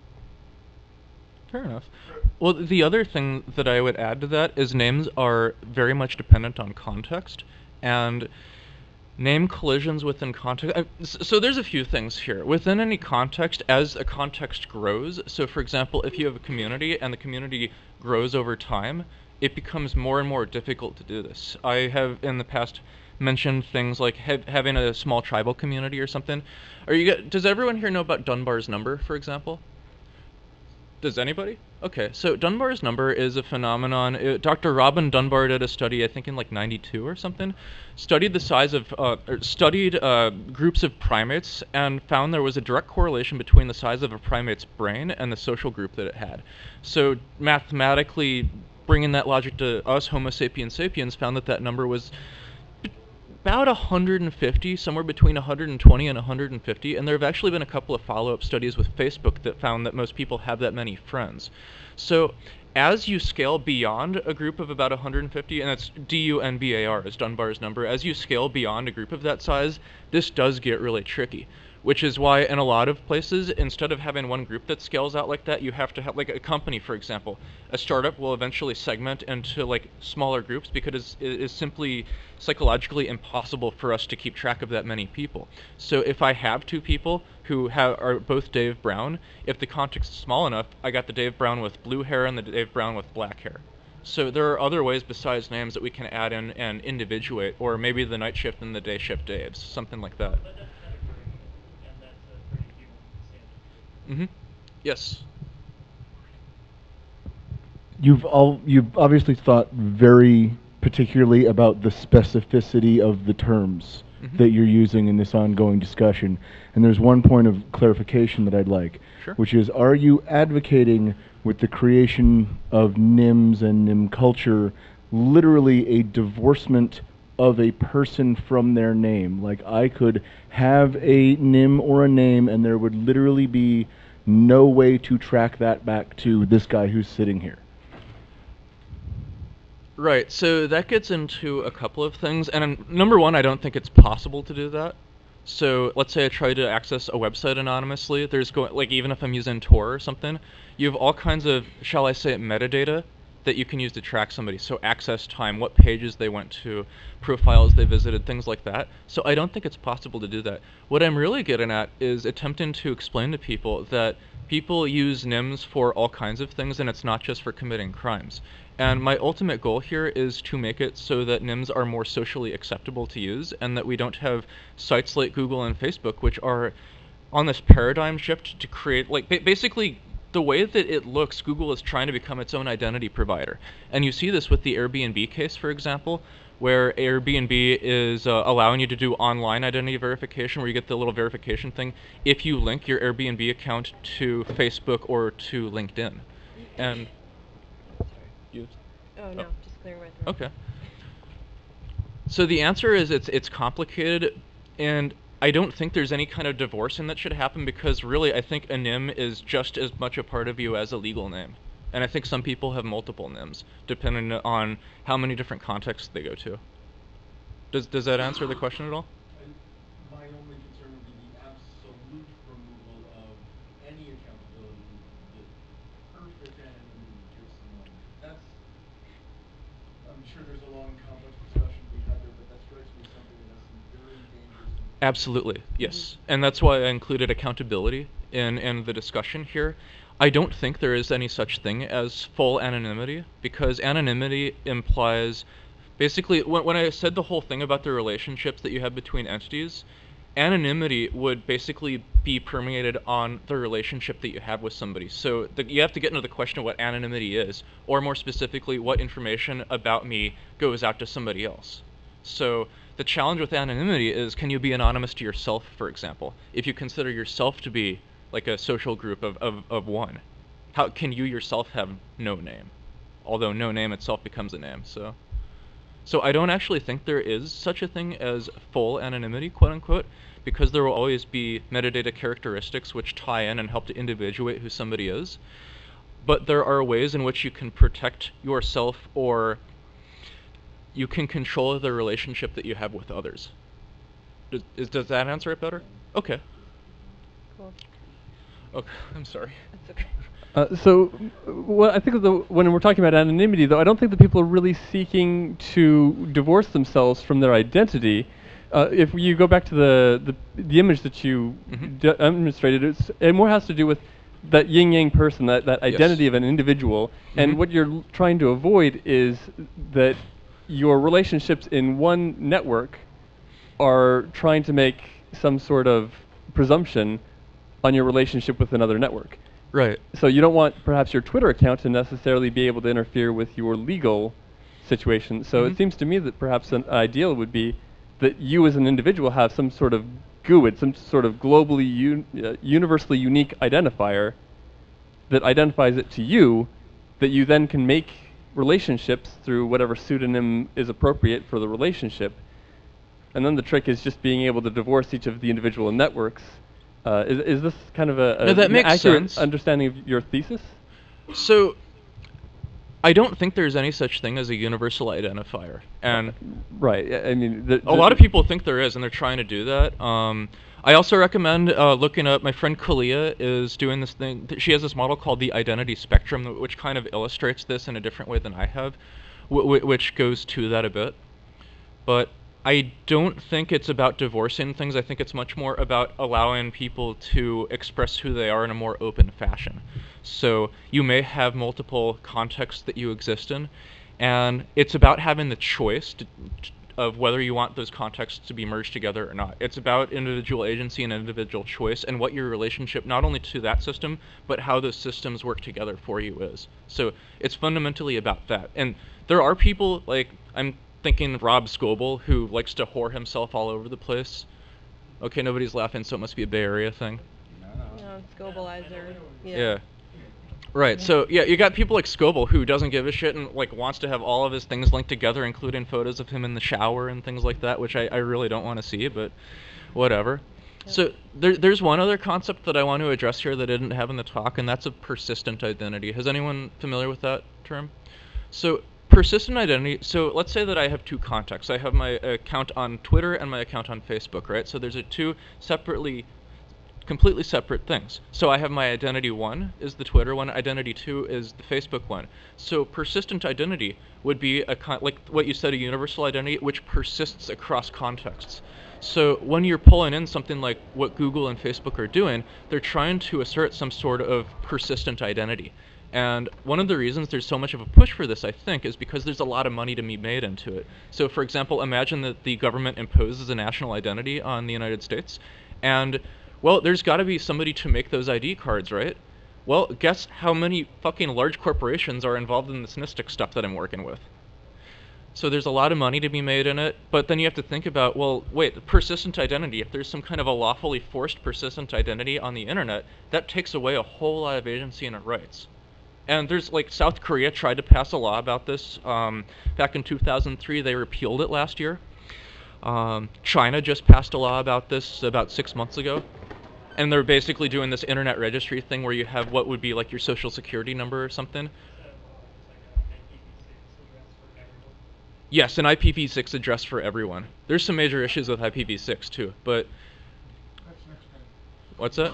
Fair enough. Well, the other thing that I would add to that is names are very much dependent on context, and name collisions within context. uh, s- So there's a few things here. Within any context, as a context grows, so for example, if you have a community and the community grows over time, it becomes more and more difficult to do this. I have in the past mentioned things like ha- having a small tribal community or something. Are you? g- Does everyone here know about Dunbar's number, for example? Does anybody? Okay, so Dunbar's number is a phenomenon. Uh, Doctor Robin Dunbar did a study, I think in like ninety-two or something, studied the size of, uh, or studied uh, groups of primates and found there was a direct correlation between the size of a primate's brain and the social group that it had. So mathematically, bringing that logic to us, Homo sapiens sapiens, found that that number was about one hundred fifty, somewhere between one hundred twenty and one hundred fifty, and there have actually been a couple of follow-up studies with Facebook that found that most people have that many friends. So as you scale beyond a group of about one hundred fifty, and that's D U N B A R is Dunbar's number, as you scale beyond a group of that size, this does get really tricky. Which is why in a lot of places, instead of having one group that scales out like that, you have to have, like a company, for example. A startup will eventually segment into like smaller groups because it is simply psychologically impossible for us to keep track of that many people. So if I have two people who have, are both Dave Brown, if the context is small enough, I got the Dave Brown with blue hair and the Dave Brown with black hair. So there are other ways besides names that we can add in and individuate, or maybe the night shift and the day shift Daves, something like that. Mm-hmm. Yes. You've all you've obviously thought very particularly about the specificity of the terms Mhm. that you're using in this ongoing discussion. And there's one point of clarification that I'd like, Sure. which is, are you advocating with the creation of N I Ms and N I M culture literally a divorcement of a person from their name? Like, I could have a N I M or a name and there would literally be no way to track that back to this guy who's sitting here. Right, so that gets into a couple of things, and um, number one, I don't think it's possible to do that. So let's say I try to access a website anonymously, there's going, like even if I'm using Tor or something, you have all kinds of, shall I say, metadata that you can use to track somebody. So access time, what pages they went to, profiles they visited, things like that. So I don't think it's possible to do that. What I'm really getting at is attempting to explain to people that people use N I Ms for all kinds of things, and it's not just for committing crimes. And my ultimate goal here is to make it so that N I Ms are more socially acceptable to use, and that we don't have sites like Google and Facebook, which are on this paradigm shift to create, like, ba basically, the way that it looks, Google is trying to become its own identity provider. And you see this with the Airbnb case, for example, where Airbnb is uh, allowing you to do online identity verification, where you get the little verification thing if you link your Airbnb account to Facebook or to LinkedIn. And you, Oh no, oh. just clearing my throat. Okay. So the answer is it's it's complicated, and I don't think there's any kind of divorcing that should happen, because really I think a N I M is just as much a part of you as a legal name. And I think some people have multiple N I Ms, depending on how many different contexts they go to. Does does that answer the question at all? My only concern would be the absolute removal of any accountability, the perfect anonymity gives someone. That's, I'm sure there's a long, complex discussion to be had there, but that strikes me as something that has some very dangerous. Absolutely, yes. And that's why I included accountability in, in the discussion here. I don't think there is any such thing as full anonymity, because anonymity implies, basically, when, when I said the whole thing about the relationships that you have between entities, anonymity would basically be permeated on the relationship that you have with somebody. So the, you have to get into the question of what anonymity is, or more specifically, what information about me goes out to somebody else. So the challenge with anonymity is, can you be anonymous to yourself, for example? If you consider yourself to be like a social group of, of, of one, how can you yourself have no name? Although no name itself becomes a name, so. So I don't actually think there is such a thing as full anonymity, quote unquote, because there will always be metadata characteristics which tie in and help to individuate who somebody is. But there are ways in which you can protect yourself, or you can control the relationship that you have with others. Does, is, does that answer it better? Okay. Cool. Okay, I'm sorry. That's okay. Uh, so, what I think of the, when we're talking about anonymity, though, I don't think that people are really seeking to divorce themselves from their identity. Uh, if you go back to the the, the image that you Mhm. de demonstrated, it's, it more has to do with that yin-yang person, that, that identity Yes. of an individual. And Mhm. what you're l- trying to avoid is that your relationships in one network are trying to make some sort of presumption on your relationship with another network. Right. So you don't want perhaps your Twitter account to necessarily be able to interfere with your legal situation. So Mhm. it seems to me that perhaps an ideal would be that you as an individual have some sort of G U I D, some sort of globally un uh, universally unique identifier that identifies it to you, that you then can make relationships through whatever pseudonym is appropriate for the relationship. And then the trick is just being able to divorce each of the individual networks. Uh, is, is this kind of a, a No, that an makes accurate sense. understanding of your thesis? So, I don't think there's any such thing as a universal identifier. And Right. I I mean, the, a lot of people think there is, and they're trying to do that. Um, I also recommend uh, looking up, my friend Kalia is doing this thing. Th she has this model called the identity spectrum, th- which kind of illustrates this in a different way than I have, w w which goes to that a bit. But I don't think it's about divorcing things. I think it's much more about allowing people to express who they are in a more open fashion. So you may have multiple contexts that you exist in, and it's about having the choice to, t- of whether you want those contexts to be merged together or not. It's about individual agency and individual choice, and what your relationship not only to that system, but how those systems work together for you is. So it's fundamentally about that. And there are people, like, I'm thinking Rob Scoble, who likes to whore himself all over the place. Okay, nobody's laughing, so it must be a Bay Area thing. No, it's globalizer. Yeah. Yeah. Right, so yeah, you got people like Scoble, who doesn't give a shit and like wants to have all of his things linked together, including photos of him in the shower and things like that, which I, I really don't want to see, but whatever. So there, there's one other concept that I want to address here that I didn't have in the talk, and that's a persistent identity. Is anyone familiar with that term? So persistent identity, so let's say that I have two contacts. I have my account on Twitter and my account on Facebook, right? So there's a two separately completely separate things. So I have my identity one is the Twitter one, identity two is the Facebook one. So persistent identity would be a con- like what you said, a universal identity which persists across contexts. So when you're pulling in something like what Google and Facebook are doing, they're trying to assert some sort of persistent identity. And one of the reasons there's so much of a push for this, I think, is because there's a lot of money to be made into it. So for example, imagine that the government imposes a national identity on the United States, and well, there's got to be somebody to make those I D cards, right? Well, guess how many fucking large corporations are involved in this Nistic stuff that I'm working with? So there's a lot of money to be made in it, but then you have to think about, well, wait, the persistent identity, if there's some kind of a lawfully forced persistent identity on the internet, that takes away a whole lot of agency and rights. And there's, like, South Korea tried to pass a law about this. Um, back in two thousand three, they repealed it last year. Um, China just passed a law about this about six months ago. And they're basically doing this internet registry thing where you have what would be like your social security number or something. Yes, an I P v six address for everyone. There's some major issues with I P v six too, but... What's that?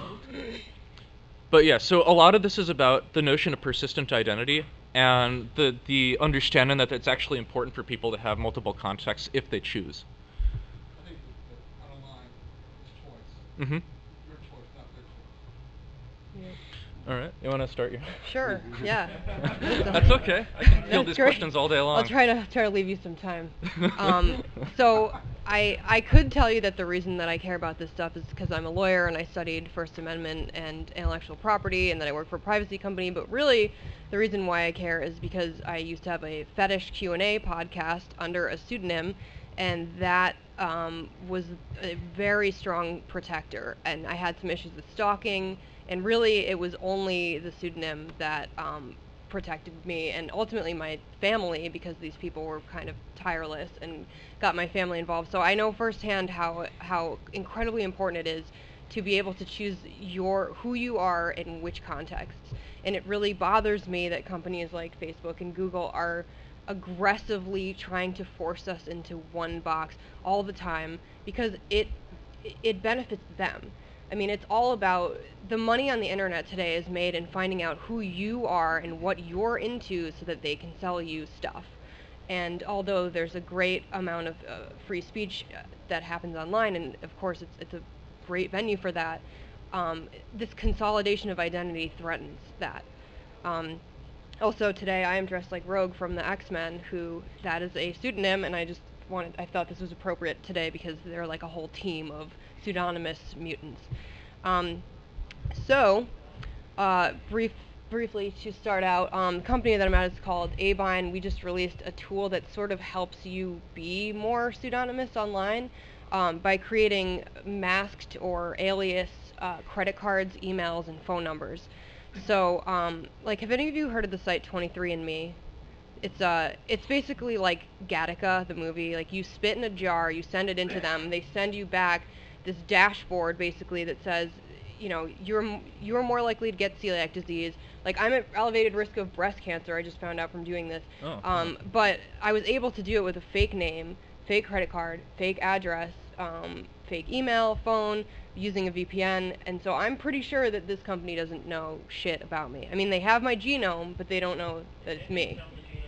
But yeah, so a lot of this is about the notion of persistent identity and the, the understanding that it's actually important for people to have multiple contexts if they choose. I think that the bottom line is choice. Mm-hmm. Your choice, not their choice. Yeah. All right, you want to start your... Sure, yeah. That's okay. I can field That's these great. questions all day long. I'll try to try to leave you some time. Um, so I I could tell you that the reason that I care about this stuff is because I'm a lawyer and I studied First Amendment and intellectual property and that I work for a privacy company. But really, the reason why I care is because I used to have a fetish Q and A podcast under a pseudonym, and that um, was a very strong protector. And I had some issues with stalking. And really, it was only the pseudonym that um, protected me and ultimately my family, because these people were kind of tireless and got my family involved. So I know firsthand how how incredibly important it is to be able to choose your who you are in which contexts. And it really bothers me that companies like Facebook and Google are aggressively trying to force us into one box all the time, because it it benefits them. I mean, it's all about the money on the internet today is made in finding out who you are and what you're into so that they can sell you stuff. And although there's a great amount of uh, free speech uh, that happens online, and of course it's it's a great venue for that, um, this consolidation of identity threatens that. Um, also today I am dressed like Rogue from the X-Men, who that is a pseudonym, and I just wanted I thought this was appropriate today because they're like a whole team of pseudonymous mutants. Um, so, uh, brief, briefly to start out, um, the company that I'm at is called Abine. We just released a tool that sort of helps you be more pseudonymous online um, by creating masked or alias uh, credit cards, emails, and phone numbers. So, um, like, have any of you heard of the site twenty-three and me? It's uh, it's basically like Gattaca, the movie. Like, you spit in a jar, you send it into them, they send you back this dashboard basically that says, you know, you're m- you're more likely to get celiac disease. Like, I'm at elevated risk of breast cancer. I just found out from doing this. Oh, um, but I was able to do it with a fake name, fake credit card, fake address, um, fake email, phone, using a V P N. And so I'm pretty sure that this company doesn't know shit about me. I mean, they have my genome, but they don't know that it's me.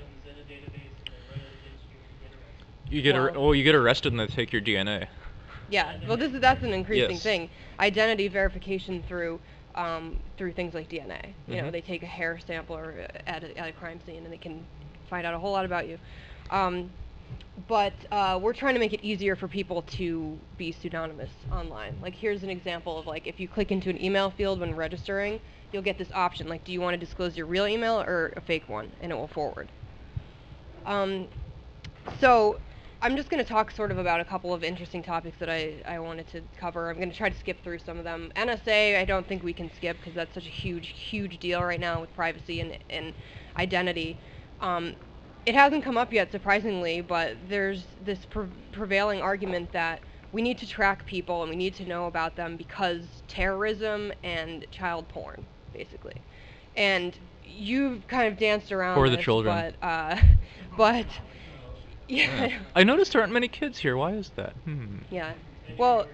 You get ar- Well- oh, you get arrested and they take your D N A. Yeah, well, this is that's an increasing Yes. thing. Identity verification through um, through things like D N A. You know, Mhm. they take a hair sample or uh, at a, at a crime scene and they can find out a whole lot about you. Um, but uh, we're trying to make it easier for people to be pseudonymous online. Like, here's an example of, like, if you click into an email field when registering, you'll get this option, like, do you want to disclose your real email or a fake one, and it will forward. Um, so I'm just going to talk sort of about a couple of interesting topics that I, I wanted to cover. I'm going to try to skip through some of them. N S A, I don't think we can skip because that's such a huge, huge deal right now with privacy and, and identity. Um, it hasn't come up yet, surprisingly, but there's this pre- prevailing argument that we need to track people and we need to know about them because terrorism and child porn, basically. And you've kind of danced around For the this, children. but, uh, but yeah. I noticed there aren't many kids here. Why is that? Hmm. Yeah. Well,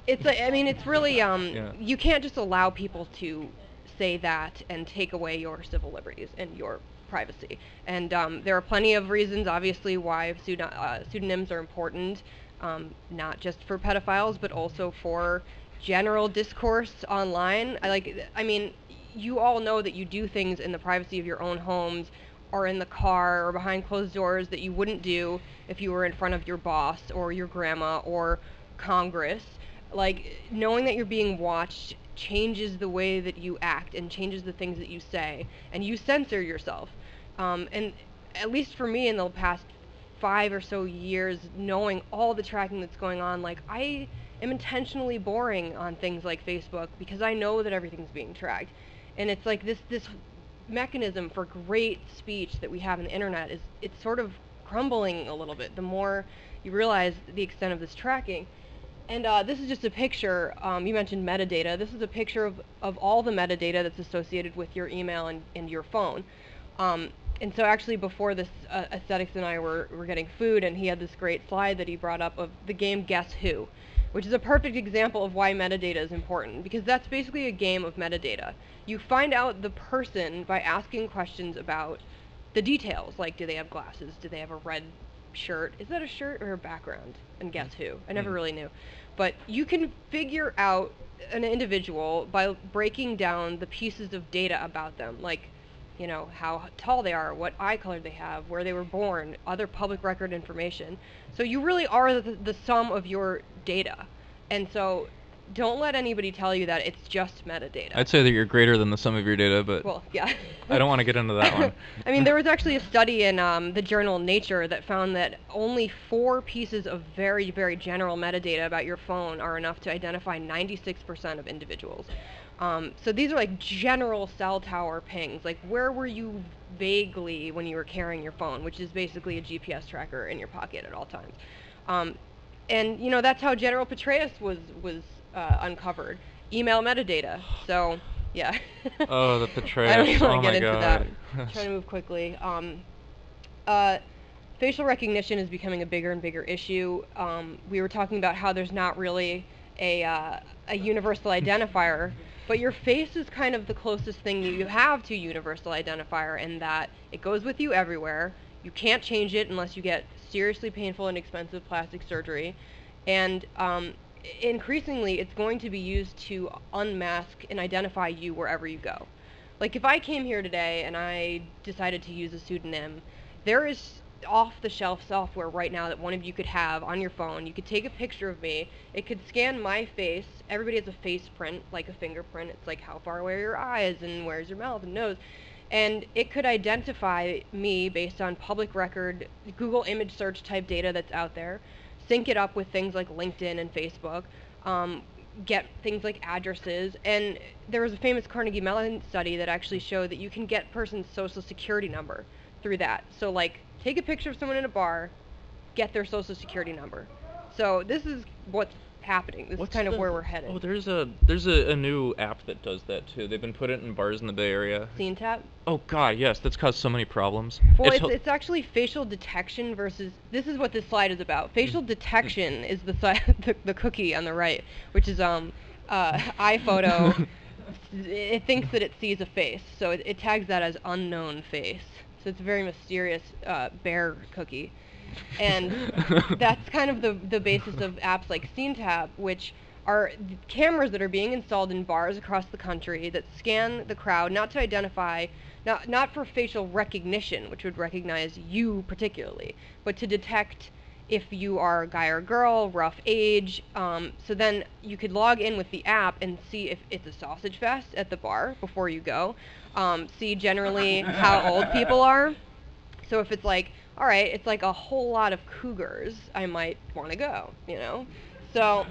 it's like, I mean, it's really, um, Yeah. you can't just allow people to say that and take away your civil liberties and your privacy. And um, there are plenty of reasons, obviously, why pseudo- uh, pseudonyms are important, um, not just for pedophiles, but also for general discourse online. I like, I mean, you all know that you do things in the privacy of your own homes, or in the car, or behind closed doors that you wouldn't do if you were in front of your boss or your grandma or Congress. Like, knowing that you're being watched changes the way that you act and changes the things that you say, and you censor yourself. Um, and at least for me, in the past five or so years, knowing all the tracking that's going on, like, I am intentionally boring on things like Facebook because I know that everything's being tracked. And it's like this this mechanism for great speech that we have on the internet is, it's sort of crumbling a little bit the more you realize the extent of this tracking. And uh, this is just a picture, um, you mentioned metadata, this is a picture of, of all the metadata that's associated with your email and, and your phone. Um, and so actually before this, uh, Aesthetics and I were, were getting food, and he had this great slide that he brought up of the game Guess Who, which is a perfect example of why metadata is important, because that's basically a game of metadata. You find out the person by asking questions about the details, like do they have glasses, do they have a red shirt, is that a shirt or a background, and Guess Who? I never Mm. really knew. But you can figure out an individual by breaking down the pieces of data about them, like, you know, how tall they are, what eye color they have, where they were born, other public record information. So you really are the, the sum of your data. And so don't let anybody tell you that it's just metadata. I'd say that you're greater than the sum of your data, but Well, yeah. I don't want to get into that one. I mean, there was actually a study in um, the journal Nature that found that only four pieces of very, very general metadata about your phone are enough to identify ninety-six percent of individuals. Um, so these are like general cell tower pings, like where were you vaguely when you were carrying your phone, which is basically a G P S tracker in your pocket at all times. Um, and, you know, that's how General Petraeus was, was uh, uncovered. Email metadata. So, yeah. Oh, the Petraeus. I don't even Oh want to my get into God. that. Trying to move quickly. Um, uh, facial recognition is becoming a bigger and bigger issue. Um, we were talking about how there's not really a, uh, a universal identifier, but your face is kind of the closest thing that you have to a universal identifier, in that it goes with you everywhere. You can't change it unless you get seriously painful and expensive plastic surgery. And um, increasingly, it's going to be used to unmask and identify you wherever you go. Like, if I came here today and I decided to use a pseudonym, there is off-the-shelf software right now that one of you could have on your phone. You could take a picture of me, it could scan my face. Everybody has a face print, like a fingerprint. It's like how far away are your eyes and where's your mouth and nose. And it could identify me based on public record, Google image search type data that's out there, sync it up with things like LinkedIn and Facebook, um, get things like addresses. And there was a famous Carnegie Mellon study that actually showed that you can get person's social security number through that. So, like, take a picture of someone in a bar, get their social security number. So this is what's happening. This What's is kind the- of where we're headed. Oh, there's a there's a, a new app that does that too. They've been putting it in bars in the Bay Area. Scene tap? Oh God, yes, that's caused so many problems. Well, it's, hel- it's actually facial detection versus, this is what this slide is about. Facial Mm. detection is the, si- the the cookie on the right, which is um uh iPhoto. It thinks that it sees a face, so it, it tags that as unknown face. So it's a very mysterious uh, bear cookie. And that's kind of the the basis of apps like SceneTap, which are cameras that are being installed in bars across the country that scan the crowd, not to identify, not not for facial recognition, which would recognize you particularly, but to detect if you are a guy or girl, rough age. Um, so then you could log in with the app and see if it's a sausage fest at the bar before you go. Um, see generally how old people are. So if it's like, all right, it's like a whole lot of cougars, I might want to go, you know? So,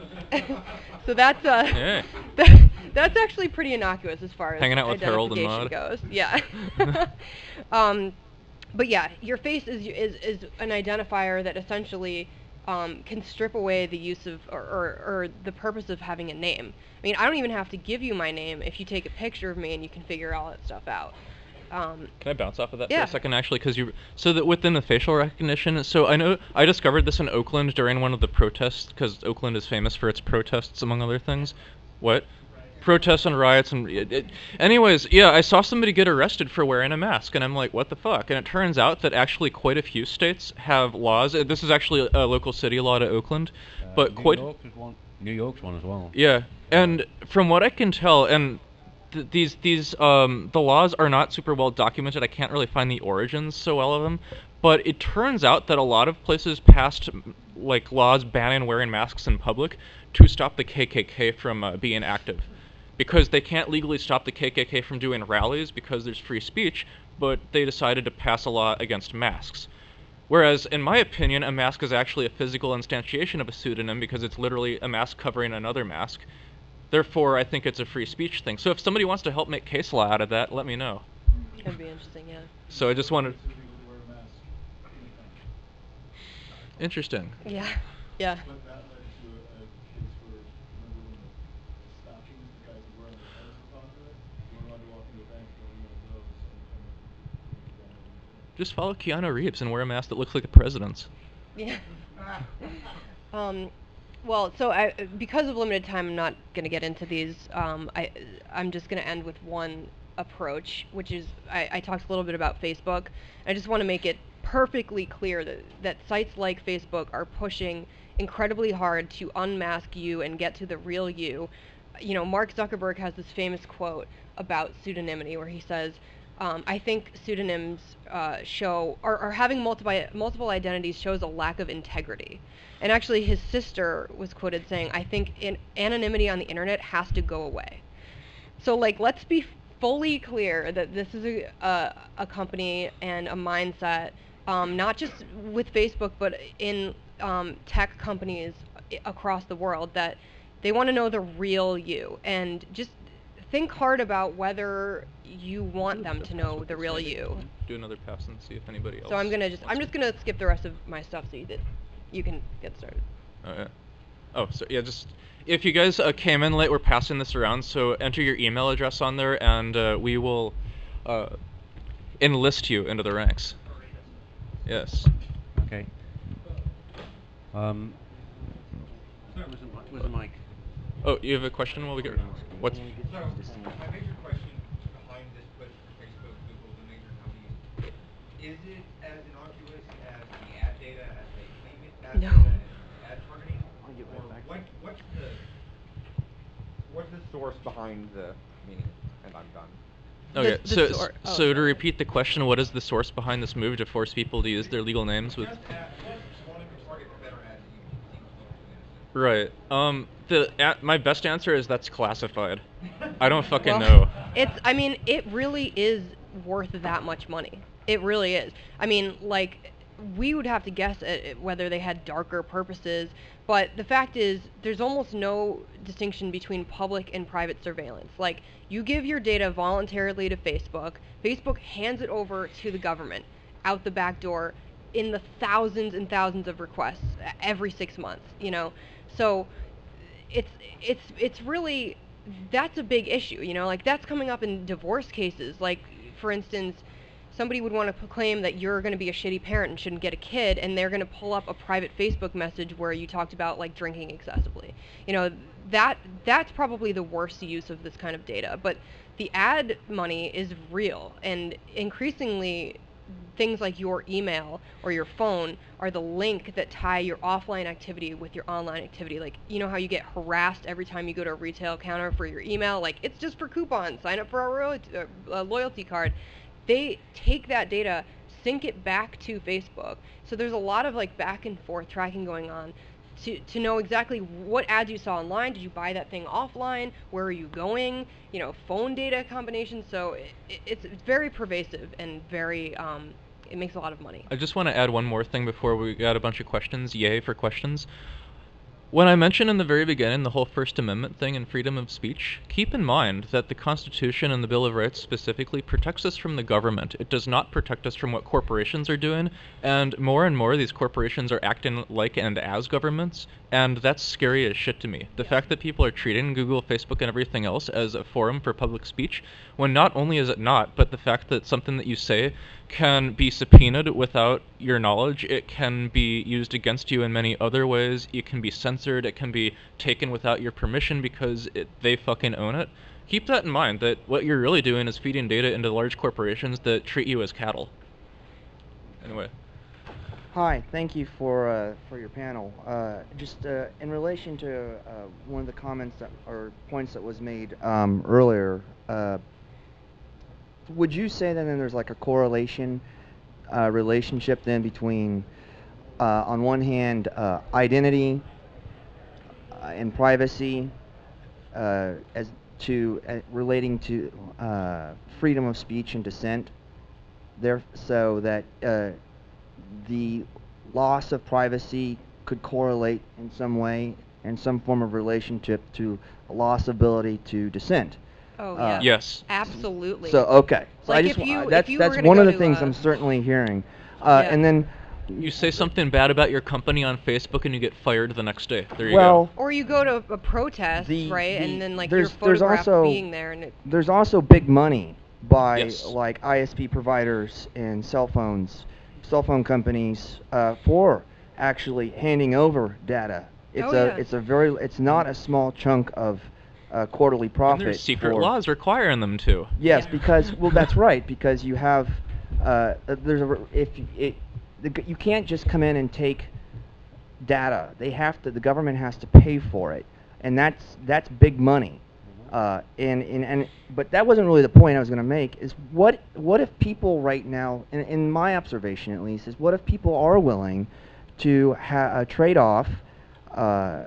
so that's uh, Yeah. that, that's actually pretty innocuous as far as Hanging out with Harold and identification Maude. goes. Yeah. um, but yeah, your face is is is an identifier that essentially um, can strip away the use of or, or or the purpose of having a name. I mean, I don't even have to give you my name if you take a picture of me and you can figure all that stuff out. Um, Can I bounce off of that Yeah. for a second, actually? Because you, so that within the facial recognition, so I know I discovered this in Oakland during one of the protests, because Oakland is famous for its protests, among other things. What? Protests and riots and it, it, anyways, yeah, I saw somebody get arrested for wearing a mask, and I'm like, what the fuck? And it turns out that actually quite a few states have laws. uh, This is actually a local city law to Oakland, Uh, but New quite York is one. New York's one as well. yeah, and from what I can tell, and th- these these um the laws are not super well documented. I can't really find the origins so well of them, but it turns out that a lot of places passed m- like laws banning wearing masks in public to stop the K K K from uh, being active, because they can't legally stop the K K K from doing rallies because there's free speech, but they decided to pass a law against masks. Whereas, in my opinion, a mask is actually a physical instantiation of a pseudonym because it's literally a mask covering another mask. Therefore, I think it's a free speech thing. So if somebody wants to help make case law out of that, let me know. That'd be interesting, yeah. So I just wanted... It's illegal to wear a mask in the country. Interesting. Yeah, yeah. But that led to a, a case where, remember when the stockings the guys were wearing their heads were popular? You weren't allowed to walk into a bank wearing one of those. And, and Just follow Keanu Reeves and wear a mask that looks like the president's. Yeah. um, well, so I, because of limited time, I'm not going to get into these. Um, I, I'm just going to end with one approach, which is I, I talked a little bit about Facebook. I just want to make it perfectly clear that, that sites like Facebook are pushing incredibly hard to unmask you and get to the real you. You know, Mark Zuckerberg has this famous quote about pseudonymity where he says, Um, I think pseudonyms uh, show, or, or having multiple multiple identities shows a lack of integrity. And actually, his sister was quoted saying, "I think in anonymity on the internet has to go away." So, like, let's be fully clear that this is a a, a company and a mindset, um, not just with Facebook, but in um, tech companies i- across the world, that they want to know the real you, and just think hard about whether you want them to know the real you. Do another pass and see if anybody else. So I'm gonna just I'm wants just gonna skip the rest of my stuff so you that you can get started. to- Oh, yeah. Oh, so yeah, just if you guys uh, came in late, we're passing this around. So enter your email address on there, and uh, we will uh, enlist you into the ranks. Yes. Okay. Um. Where's the, mi- where's the mic? Oh, you have a question while we get. What's? So, my major question behind this push for Facebook, Google, the major companies, is it as innocuous as the ad data as they claim it, ad No. data and ad targeting? Or what, what's the, what's the source behind the meaning? And I'm done. Okay, The- so the sor- oh, so to sorry. repeat the question, what is the source behind this move to force people to use their legal names with? Just ad, just wanting to target the better ads that you seem totally innocent. Right. Um. The a my best answer is that's classified. I don't fucking Well, know. It's I mean, it really is worth that much money. It really is. I mean, like, we would have to guess at it whether they had darker purposes, but the fact is there's almost no distinction between public and private surveillance. Like, you give your data voluntarily to Facebook, Facebook hands it over to the government out the back door in the thousands and thousands of requests every six months, you know? So it's it's it's really that's a big issue, you know, like that's coming up in divorce cases. Like, for instance, somebody would want to claim that you're going to be a shitty parent and shouldn't get a kid, and they're going to pull up a private Facebook message where you talked about like drinking excessively. You know, that that's probably the worst use of this kind of data. But the ad money is real, and increasingly things like your email or your phone are the link that tie your offline activity with your online activity. Like, you know how you get harassed every time you go to a retail counter for your email? Like, it's just for coupons, sign up for our royalty, uh, loyalty card. They take that data, sync it back to Facebook. So there's a lot of like back and forth tracking going on to, to know exactly what ads you saw online. Did you buy that thing offline? Where are you going? You know, phone data combinations. So it, it, it's, it's very pervasive and very, um, it makes a lot of money. I just want to add one more thing before we got a bunch of questions. Yay for questions. When I mentioned in the very beginning the whole First Amendment thing and freedom of speech, keep in mind that the Constitution and the Bill of Rights specifically protects us from the government. It does not protect us from what corporations are doing, and more and more these corporations are acting like and as governments, and that's scary as shit to me. The fact that people are treating Google, Facebook, and everything else as a forum for public speech, when not only is it not, but the fact that something that you say can be subpoenaed without your knowledge, it can be used against you in many other ways, it can be censored, it can be taken without your permission because it, they fucking own it. Keep that in mind, that what you're really doing is feeding data into large corporations that treat you as cattle. Anyway. Hi, thank you for uh, for your panel. Uh, just uh, in relation to uh, one of the comments that, or points that was made um, earlier, uh, would you say that then there's like a correlation uh, relationship then between, uh, on one hand, uh, identity uh, and privacy, uh, as to uh, relating to uh, freedom of speech and dissent, there, so that uh, the loss of privacy could correlate in some way, in some form of relationship to a loss of ability to dissent? Oh, Uh, yeah. Yes. Absolutely. So okay, so Like I just if you- wa- if that's you were that's gonna one go of the to, things uh, I'm certainly hearing, uh, Yeah. and then You say something bad about your company on Facebook and you get fired the next day. There you well, go. Or you go to a protest, The- right, the- and then like there's- you're there's photographed also- being there, and it, there's also big money by Yes. like I S P providers and cell phones, cell phone companies uh, for actually handing over data. It's Oh, a yeah. it's a very it's not a small chunk of uh, quarterly And profit. there's secret for, laws requiring them to. Yes, Yeah. because well, that's right. Because you have uh, uh, there's a r- if y- it the, g- you can't just come in and take data. They have to. The government has to pay for it, and that's that's big money. Uh, and, and and but that wasn't really the point I was going to make. Is what what if people right now, in, in my observation at least, is what if people are willing to ha- uh, trade off uh,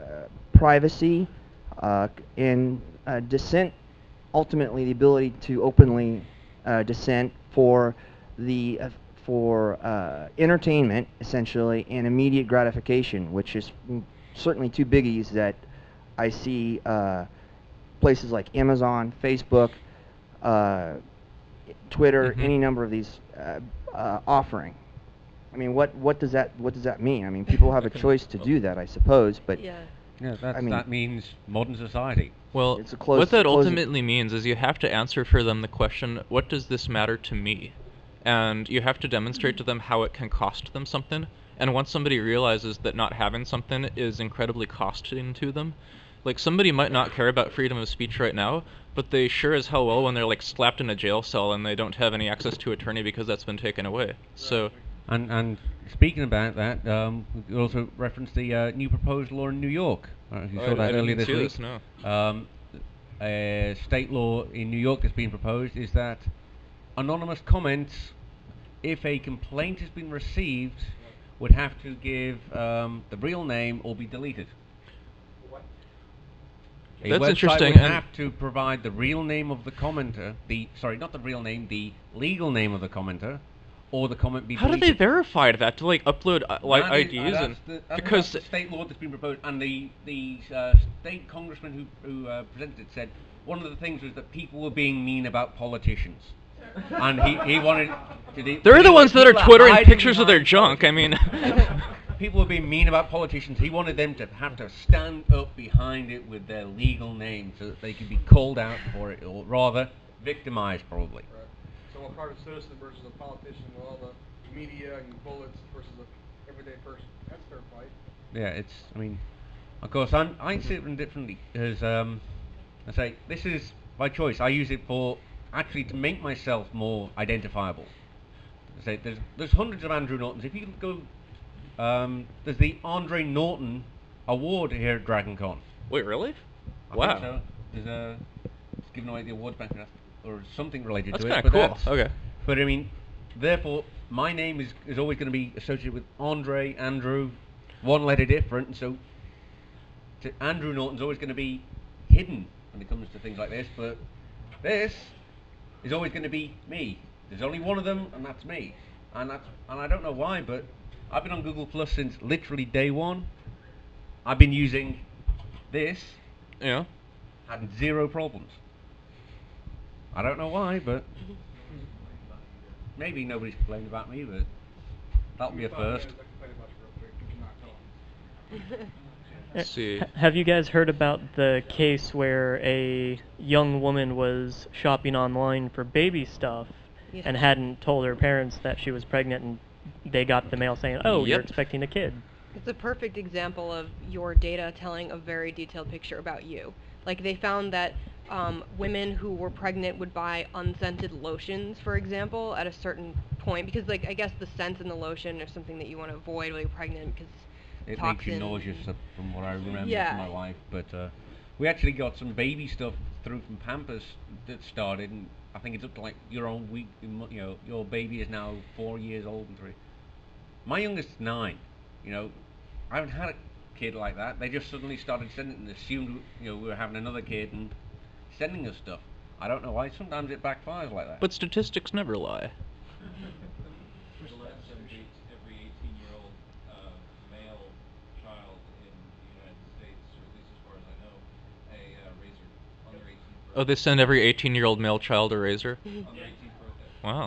privacy uh, and uh, dissent, ultimately the ability to openly uh, dissent for the uh, for uh, entertainment essentially and immediate gratification, which is mm, certainly two biggies that I see uh, places like Amazon, Facebook, uh, Twitter, Mhm. any number of these uh, uh, offering. I mean, what what does that what does that mean? I mean, people have a choice to do that, I suppose, but yeah. Yeah, that's, I mean- that means modern society. Well, It's a close- what that close- ultimately means is you have to answer for them the question, what does this matter to me? And you have to demonstrate to them how it can cost them something. And once somebody realizes that not having something is incredibly costing to them, like somebody might not care about freedom of speech right now, but they sure as hell will when they're like slapped in a jail cell and they don't have any access to attorney because that's been taken away. So, And and speaking about that, um, we could also reference the uh, new proposed law in New York. I don't know if you I- saw I that earlier didn't this see week. this, no. Um, a state law in New York that's being proposed is that anonymous comments, if a complaint has been received, would have to give um, the real name or be deleted. A That's website interesting, would and- have to provide the real name of the commenter, the sorry, not the real name, the legal name of the commenter, or the comment be how do deleted. they verify that to like upload uh, like That is- uh, I Ds that's and the, that's because the state law that's been proposed, and the the uh, state congressman who who uh, presented it said one of the things was that people were being mean about politicians, and he he wanted. To the, they're to the ones that are people twittering hiding pictures of their behind junk. I mean, people were being mean about politicians. He wanted them to have to stand up behind it with their legal name so that they could be called out for it, or rather, victimized probably. Right. So a private citizen versus a politician with all the media and bullets versus a everyday person. That's their fight. Yeah, it's. I mean, of course, I'm. I see it differently as um, I say this is by choice. I use it for actually to make myself more identifiable. I say there's there's hundreds of Andrew Nortons. If you go, um, there's the Andre Norton Award here at DragonCon. wait, really? I Wow. think so. There's a it's giving away the awards back or something related That's to kind it. of but cool. that's- Okay. But I mean, therefore, my name is, is always going to be associated with Andre, Andrew, one letter different. So, to Andrew Norton's always going to be hidden when it comes to things like this. But this is always going to be me. There's only one of them, and that's me. And that's and I don't know why, but I've been on Google Plus since literally day one. I've been using this, Yeah. had zero problems. I don't know why, but maybe nobody's complained about me, but that'll be a first. Let's see. H- Have you guys heard about the case where a young woman was shopping online for baby stuff Yeah. and hadn't told her parents that she was pregnant, and they got the mail saying, "Oh, you're Yep. expecting a kid." It's a perfect example of your data telling a very detailed picture about you. Like they found that um, women who were pregnant would buy unscented lotions, for example, at a certain point, because like I guess the scent in the lotion is something that you want to avoid while you're pregnant because It toxins. makes you nauseous, uh, from what I remember Yeah. from my wife. But uh, we actually got some baby stuff through from Pampers that started, and I think it's up to like your own week. You know, your baby is now four years old and three. My youngest is nine. You know, I haven't had a kid like that. They just suddenly started sending and assumed you know we were having another kid and sending us stuff. I don't know why. Sometimes it backfires like that. But statistics never lie. Gillette sends every eighteen-year-old uh, male child in the United States, or at least as far as I know, a uh, razor on their eighteenth birthday. Oh, they send every eighteen-year-old male child a razor? On their eighteenth birthday. Wow.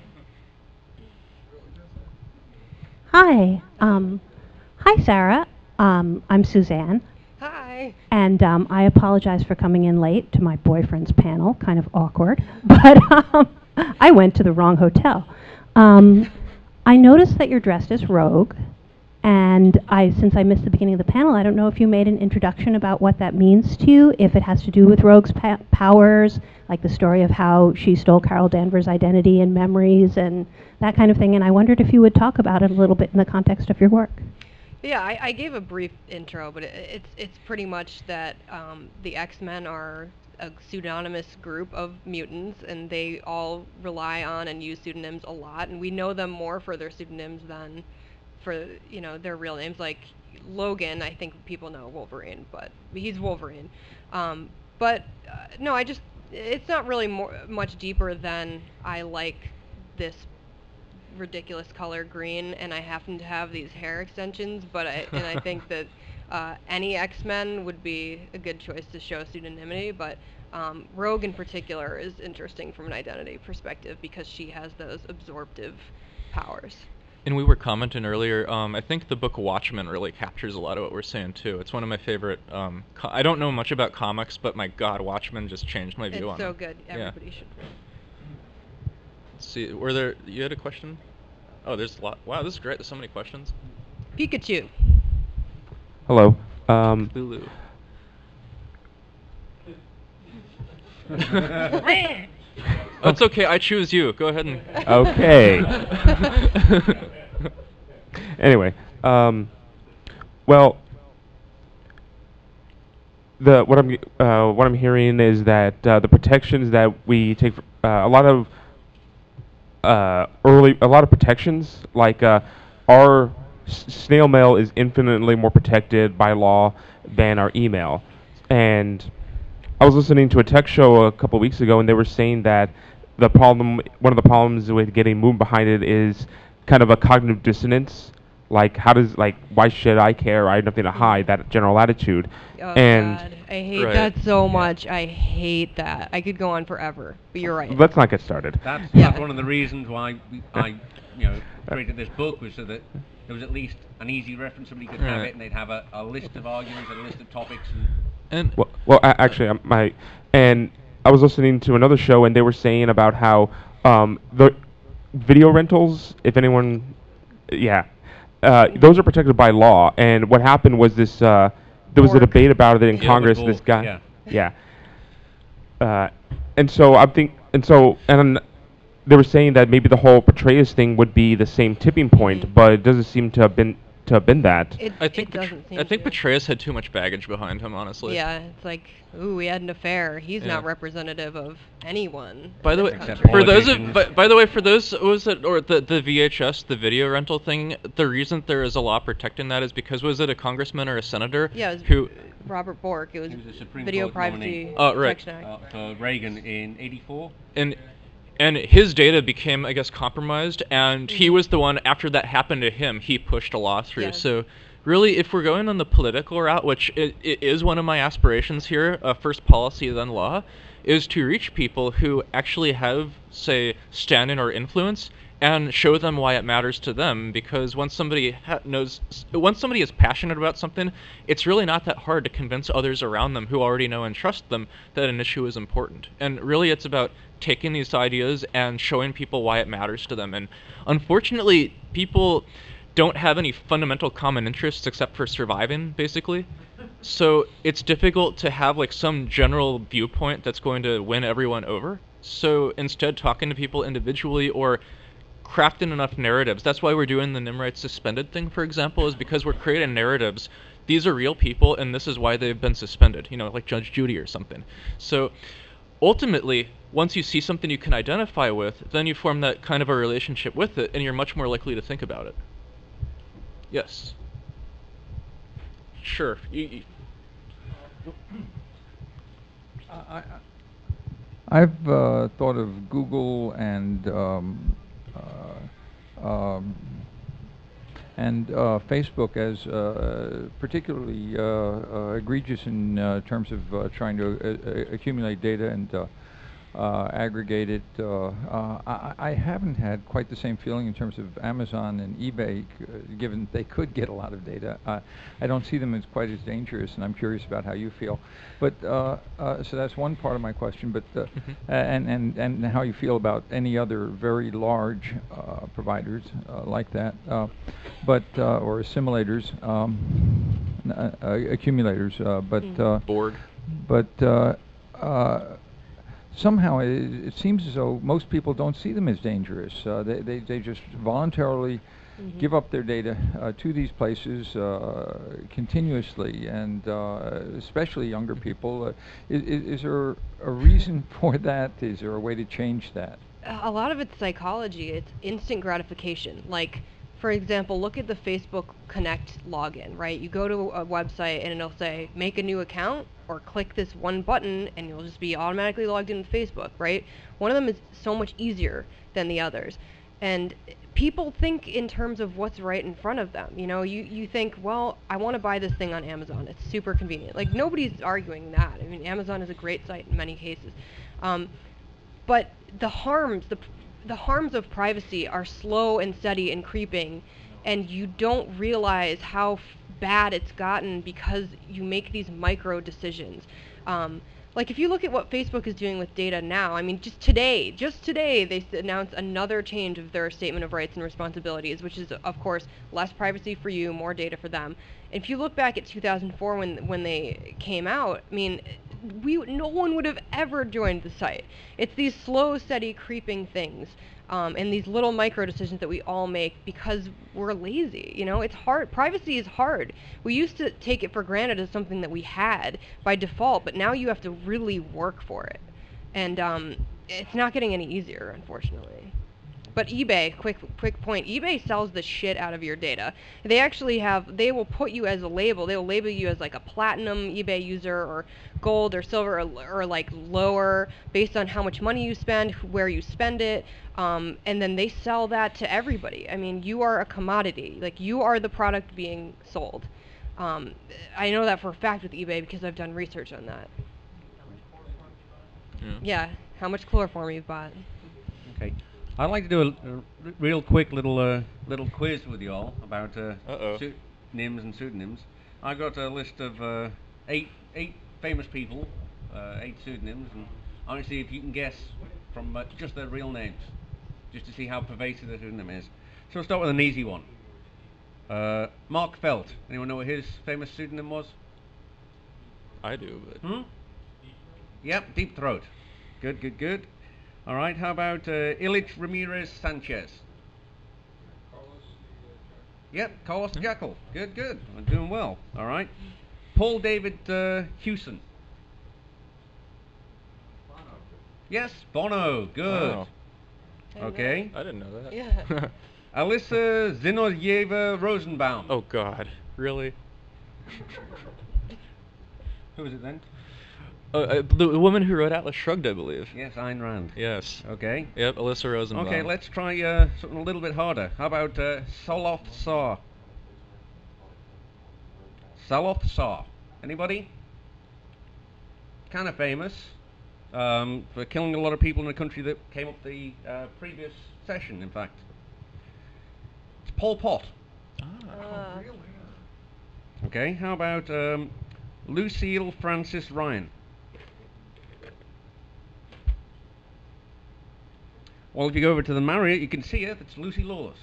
Hi. Um, hi, Sarah. Um, I'm Suzanne. Hi. And um, I apologize for coming in late to my boyfriend's panel. Kind of awkward. But um, I went to the wrong hotel. Um, I noticed that you're dressed as Rogue. And I, since I missed the beginning of the panel, I don't know if you made an introduction about what that means to you, if it has to do with Rogue's pa- powers, like the story of how she stole Carol Danvers' identity and memories and that kind of thing. And I wondered if you would talk about it a little bit in the context of your work. Yeah, I, I gave a brief intro, but it, it's it's pretty much that um, the X-Men are a pseudonymous group of mutants, and they all rely on and use pseudonyms a lot, and we know them more for their pseudonyms than for you know their real names. Like Logan, I think people know Wolverine, but he's Wolverine. Um, but uh, no, I just it's not really more much deeper than I like this ridiculous color green, and I happen to have these hair extensions, but I and I think that uh, any X-Men would be a good choice to show pseudonymity, but um, Rogue in particular is interesting from an identity perspective because she has those absorptive powers. And we were commenting earlier, um, I think the book Watchmen really captures a lot of what we're saying too. It's one of my favorite, um, co- I don't know much about comics, but my god, Watchmen just changed my view It's on so it. good. Yeah. Everybody should read. Let's see, were there, you had a question? Oh, there's a lot. Wow, this is great, there's so many questions. Pikachu. Hello. Um, Lulu. Oh, it's okay, I choose you. Go ahead and... Okay. Anyway, um, well, the what I'm uh, what I'm hearing is that uh, the protections that we take, uh, a lot of uh, early, a lot of protections, like uh, our s- snail mail is infinitely more protected by law than our email, and I was listening to a tech show a couple weeks ago, and they were saying that the problem, one of the problems with getting movement behind it is kind of a cognitive dissonance. Like, how does, like, why should I care? I have nothing to hide, that general attitude. Oh and God, I hate Right. that so much. I hate that. I could go on forever, but you're right. Let's not get started. That's, Yeah. that's one of the reasons why we, I, you know, created this book, was so that there was at least an easy reference. Somebody could have Right. it, and they'd have a, a list of arguments, a list of topics, and And Well, well a- actually, um, my and I was listening to another show, and they were saying about how um, the video rentals, if anyone, yeah, uh, those are protected by law. And what happened was this: uh, there was a Bork. debate about it in Yeah, the Congress. This Bork, guy, yeah. yeah. Uh, and so I think, and so, and they were saying that maybe the whole Petraeus thing would be the same tipping point, Mhm. but it doesn't seem to have been to have been that. It, I think it Petr- doesn't seem I think to. Petraeus had too much baggage behind him, honestly. Yeah, it's like, ooh, we had an affair. He's Yeah. not representative of anyone. By in the way, this Except country. for those of, politicians. by, by the way, for those, what was it, or the the V H S, the video rental thing, the reason there is a law protecting that is because, was it a congressman or a senator Yeah, it was who, Robert Bork. It was, He was a Supreme Video Court Privacy nominee. Oh, right. Protection Act. uh, for Reagan in eighty-four. and and his data became, I guess, compromised, and he Mhm. was the one, after that happened to him, he pushed a law through. Yeah. So really, if we're going on the political route, which it, it is one of my aspirations here, uh, first policy then law, is to reach people who actually have, say, stand-in or influence, and show them why it matters to them. Because once somebody ha- knows, once somebody is passionate about something, it's really not that hard to convince others around them who already know and trust them that an issue is important. And really, it's about taking these ideas and showing people why it matters to them. And unfortunately, people don't have any fundamental common interests except for surviving, basically. So it's difficult to have like some general viewpoint that's going to win everyone over. So instead, talking to people individually or crafting enough narratives. That's why we're doing the Nimrite suspended thing, for example, is because we're creating narratives. These are real people, and this is why they've been suspended, you know, like Judge Judy or something. So ultimately, once you see something you can identify with, then you form that kind of a relationship with it, and you're much more likely to think about it. Yes. Sure. You, you I, I, I've uh, thought of Google and um, uh, um, and uh, Facebook as uh, particularly uh, uh, egregious in uh, terms of uh, trying to uh, accumulate data and uh, uh, aggregate it. Uh, uh, I, I haven't had quite the same feeling in terms of Amazon and eBay, uh, given they could get a lot of data. Uh, I don't see them as quite as dangerous, and I'm curious about how you feel. But uh, uh, so that's one part of my question. But uh, Mhm. and and and how you feel about any other very large uh, providers uh, like that, uh, but uh, or assimilators, um, uh, uh, accumulators, uh, but Mm. uh, Borg. but uh, uh, somehow it, it seems as though most people don't see them as dangerous. Uh, they, they they just voluntarily Mhm. give up their data uh, to these places uh, continuously, and uh, especially younger people. Uh, is, is there a reason for that? Is there a way to change that? A lot of it's psychology. It's instant gratification. Like, for example, look at the Facebook Connect login, right? You go to a website and it'll say, make a new account, or click this one button and you'll just be automatically logged into Facebook, right? One of them is so much easier than the others. And people think in terms of what's right in front of them. You know, you, you think, well, I want to buy this thing on Amazon. It's super convenient. Like, nobody's arguing that. I mean, Amazon is a great site in many cases. Um, but the harms, the, the harms of privacy are slow and steady and creeping, and you don't realize how f- bad it's gotten because you make these micro decisions. Um, like, if you look at what Facebook is doing with data now, I mean, just today, just today, they s- announced another change of their statement of rights and responsibilities, which is, of course, less privacy for you, more data for them. If you look back at two thousand four when when they came out, I mean, we no one would have ever joined the site. It's these slow, steady, creeping things, um, and these little micro decisions that we all make because we're lazy. You know, it's hard. Privacy is hard. We used to take it for granted as something that we had by default, but now you have to really work for it, and um, it's not getting any easier, unfortunately. But eBay, quick quick point, eBay sells the shit out of your data. They actually have, they will put you as a label, they will label you as like a platinum eBay user or gold or silver or, or like lower based on how much money you spend, where you spend it, um, and then they sell that to everybody. I mean, you are a commodity, like you are the product being sold. Um, I know that for a fact with eBay because I've done research on that. Yeah. Yeah, how much chloroform you've bought. Okay. I'd like to do a, a r- real quick little uh, little quiz with you all about uh, Uh-oh. pseudonyms and pseudonyms. I got a list of uh, eight eight famous people, uh, eight pseudonyms, and I want to see if you can guess from uh, just their real names, just to see how pervasive the pseudonym is. So we'll start with an easy one. Uh, Mark Felt. Anyone know what his famous pseudonym was? I do, but Hmm? Yep, Deep Throat. Good, good, good. All right, how about uh, Ilich Ramirez Sanchez? Yep, Carlos Jackal. Good, good. I'm doing well. All right. Paul David uh, Hewson. Yes, Bono. Good. Wow. I didn't know Okay. I didn't know that. Yeah. Alyssa Zinoyeva Rosenbaum. Oh God, really? Who is it then? Uh, uh, the, the woman who wrote Atlas Shrugged, I believe. Yes, Ayn Rand. Yes. Okay. Yep, Alyssa Rosenbaum. Okay, let's try uh, something a little bit harder. How about uh, Soloth Saar? Saloth Sar. Anybody? Kind of famous um, for killing a lot of people in a country that came up the uh, previous session, in fact. It's Pol Pot. Uh, Okay, how about um, Lucille Francis Ryan? Well, if you go over to the Marriott, you can see it. It's Lucy Lawless.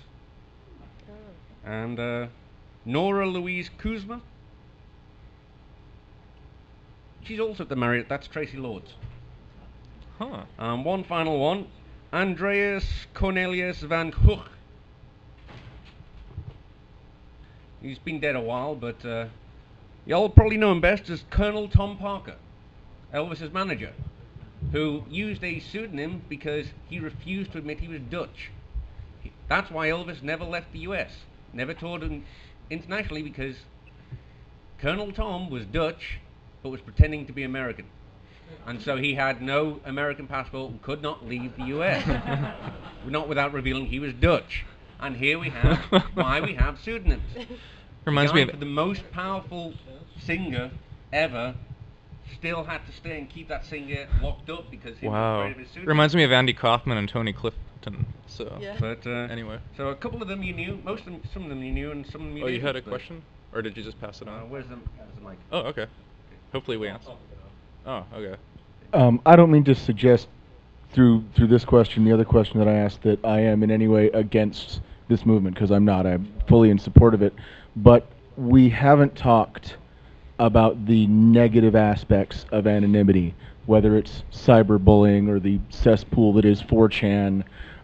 And uh, Nora Louise Kuzma. She's also at the Marriott. That's Tracy Lords. Huh. Um, one final one. Andreas Cornelius van Hook. He's been dead a while, but uh, y'all probably know him best as Colonel Tom Parker, Elvis's manager, who used a pseudonym because he refused to admit he was Dutch. He, that's why Elvis never left the U S, never toured in, internationally, because Colonel Tom was Dutch, but was pretending to be American. And so he had no American passport and could not leave the U S, not without revealing he was Dutch. And here we have why we have pseudonyms. Reminds the me guy of for the most powerful singer ever still had to stay and keep that singer locked up because he was wow. afraid of his pseudonym. Reminds me of Andy Kaufman and Tony Clifton. So. Yeah. But uh, anyway. So a couple of them you knew, most of them, some of them you knew, and some of them you Oh, you didn't, had a but- question, or did you just pass it Uh, on? where's the, where's the mic? Oh, okay. Hopefully we answer. Oh, okay. Um, I don't mean to suggest through through this question, the other question that I asked, that I am in any way against this movement, because I'm not. I'm fully in support of it. But we haven't talked about the negative aspects of anonymity, whether it's cyberbullying or the cesspool that is four chan,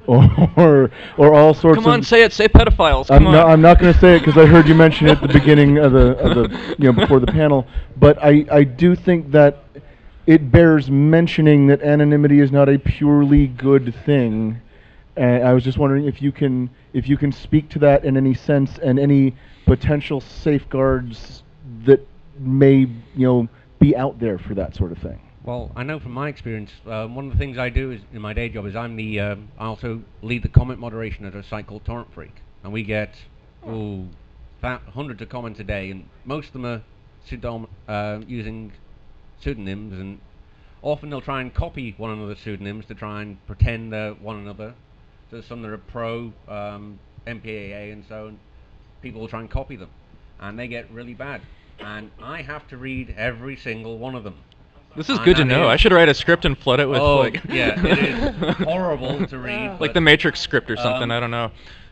or or all sorts of. Come on, say it. Say pedophiles. I'm Come not. on. I'm not going to say it because I heard you mention it at the beginning of the of the you know before the panel. But I I do think that it bears mentioning that anonymity is not a purely good thing. And I was just wondering if you can if you can speak to that in any sense, and any potential safeguards that may you know be out there for that sort of thing. Well, I know from my experience, um, one of the things I do is in my day job is I'm the um, I also lead the comment moderation at a site called Torrent Freak, and we get oh, that hundreds of comments a day, and most of them are pseudom uh, using pseudonyms, and often they'll try and copy one another's pseudonyms to try and pretend they're one another. So some that are pro um, M P A A and so on, people will try and copy them, and they get really bad. And I have to read every single one of them. This is And good to that know. is- I should write a script and flood it with oh, like. yeah, it is horrible to read. Like but, the Matrix script or something. um, I don't know.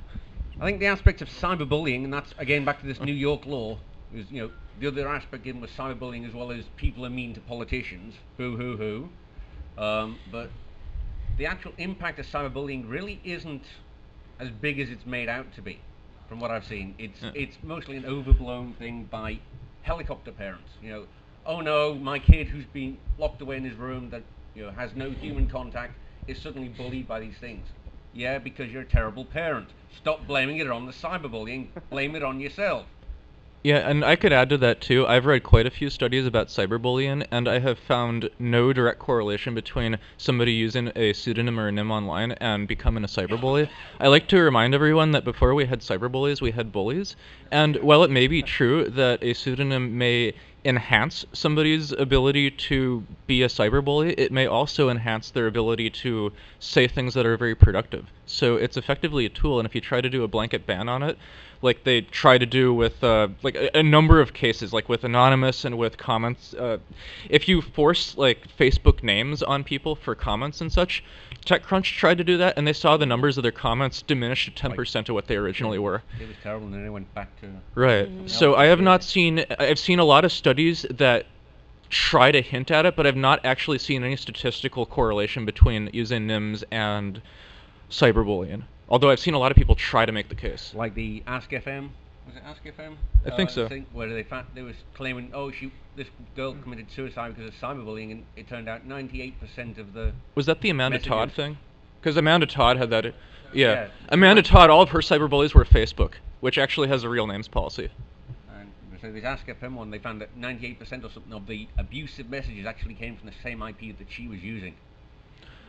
I think the aspect of cyberbullying, and that's again back to this New York law, is you know the other aspect given was cyberbullying as well as people are mean to politicians. Boo hoo hoo. Um, but the actual impact of cyberbullying really isn't as big as it's made out to be. From what I've seen, it's Yeah. it's mostly an overblown thing by helicopter parents. You know, oh no, my kid who's been locked away in his room that you know has no human contact is suddenly bullied by these things. Yeah, because you're a terrible parent. Stop blaming it on the cyberbullying. Blame it on yourself. Yeah, and I could add to that too. I've read quite a few studies about cyberbullying, and I have found no direct correlation between somebody using a pseudonym or a N I M online and becoming a cyberbully. I like to remind everyone that before we had cyberbullies, we had bullies. And while it may be true that a pseudonym may enhance somebody's ability to be a cyberbully, it may also enhance their ability to say things that are very productive. So it's effectively a tool, and if you try to do a blanket ban on it, like they try to do with uh, like a, a number of cases, like with Anonymous and with comments. Uh, if you force like Facebook names on people for comments and such, TechCrunch tried to do that, and they saw the numbers of their comments diminish to ten percent of what they originally were. It was terrible, and then they went back to. Right. Mhm. So I have not seen. I've seen a lot of studies that try to hint at it, but I've not actually seen any statistical correlation between using N I Ms and cyberbullying. Although I've seen a lot of people try to make the case. Like the Ask F M, was it Ask F M? I think so. Thing where they fa- they was claiming, oh, she this girl committed suicide because of cyberbullying, and it turned out ninety-eight percent of the. Was that the Amanda messages- Todd thing? Because Amanda Todd had that. Yeah. Yeah. Amanda Todd, all of her cyberbullies were Facebook, which actually has a real names policy. And so this Ask F M one, they found that ninety-eight percent or something of the abusive messages actually came from the same I P that she was using.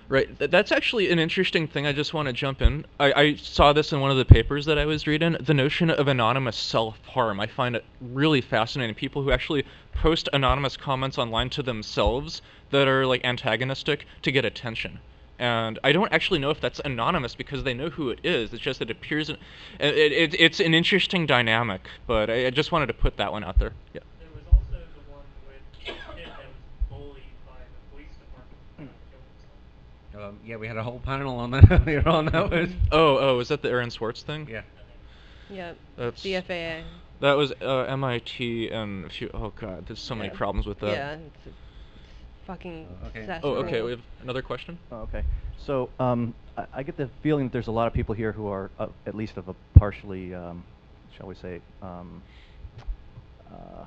Right. Th- that's actually an interesting thing. I just want to jump in. I, I saw this in one of the papers that I was reading. The notion of anonymous self-harm. I find it really fascinating. People who actually post anonymous comments online to themselves that are like antagonistic to get attention. And I don't actually know if that's anonymous because they know who it is. It's just that it appears. In, it, it, it's an interesting dynamic. But I, I just wanted to put that one out there. Yeah. There was also the one with kid that was bullied by the police department. Um, yeah, we had a whole panel on that earlier on. That was. Oh, oh, is that the Aaron Swartz thing? Yeah. Yeah. That's the F A A. That was uh, M I T and a few. Oh god, there's so yeah. many problems with that. Yeah. It's, it's fucking. Okay. Oh, okay. We have another question. Oh, okay. So um, I, I get the feeling that there's a lot of people here who are uh, at least of a partially, um, shall we say, um, uh,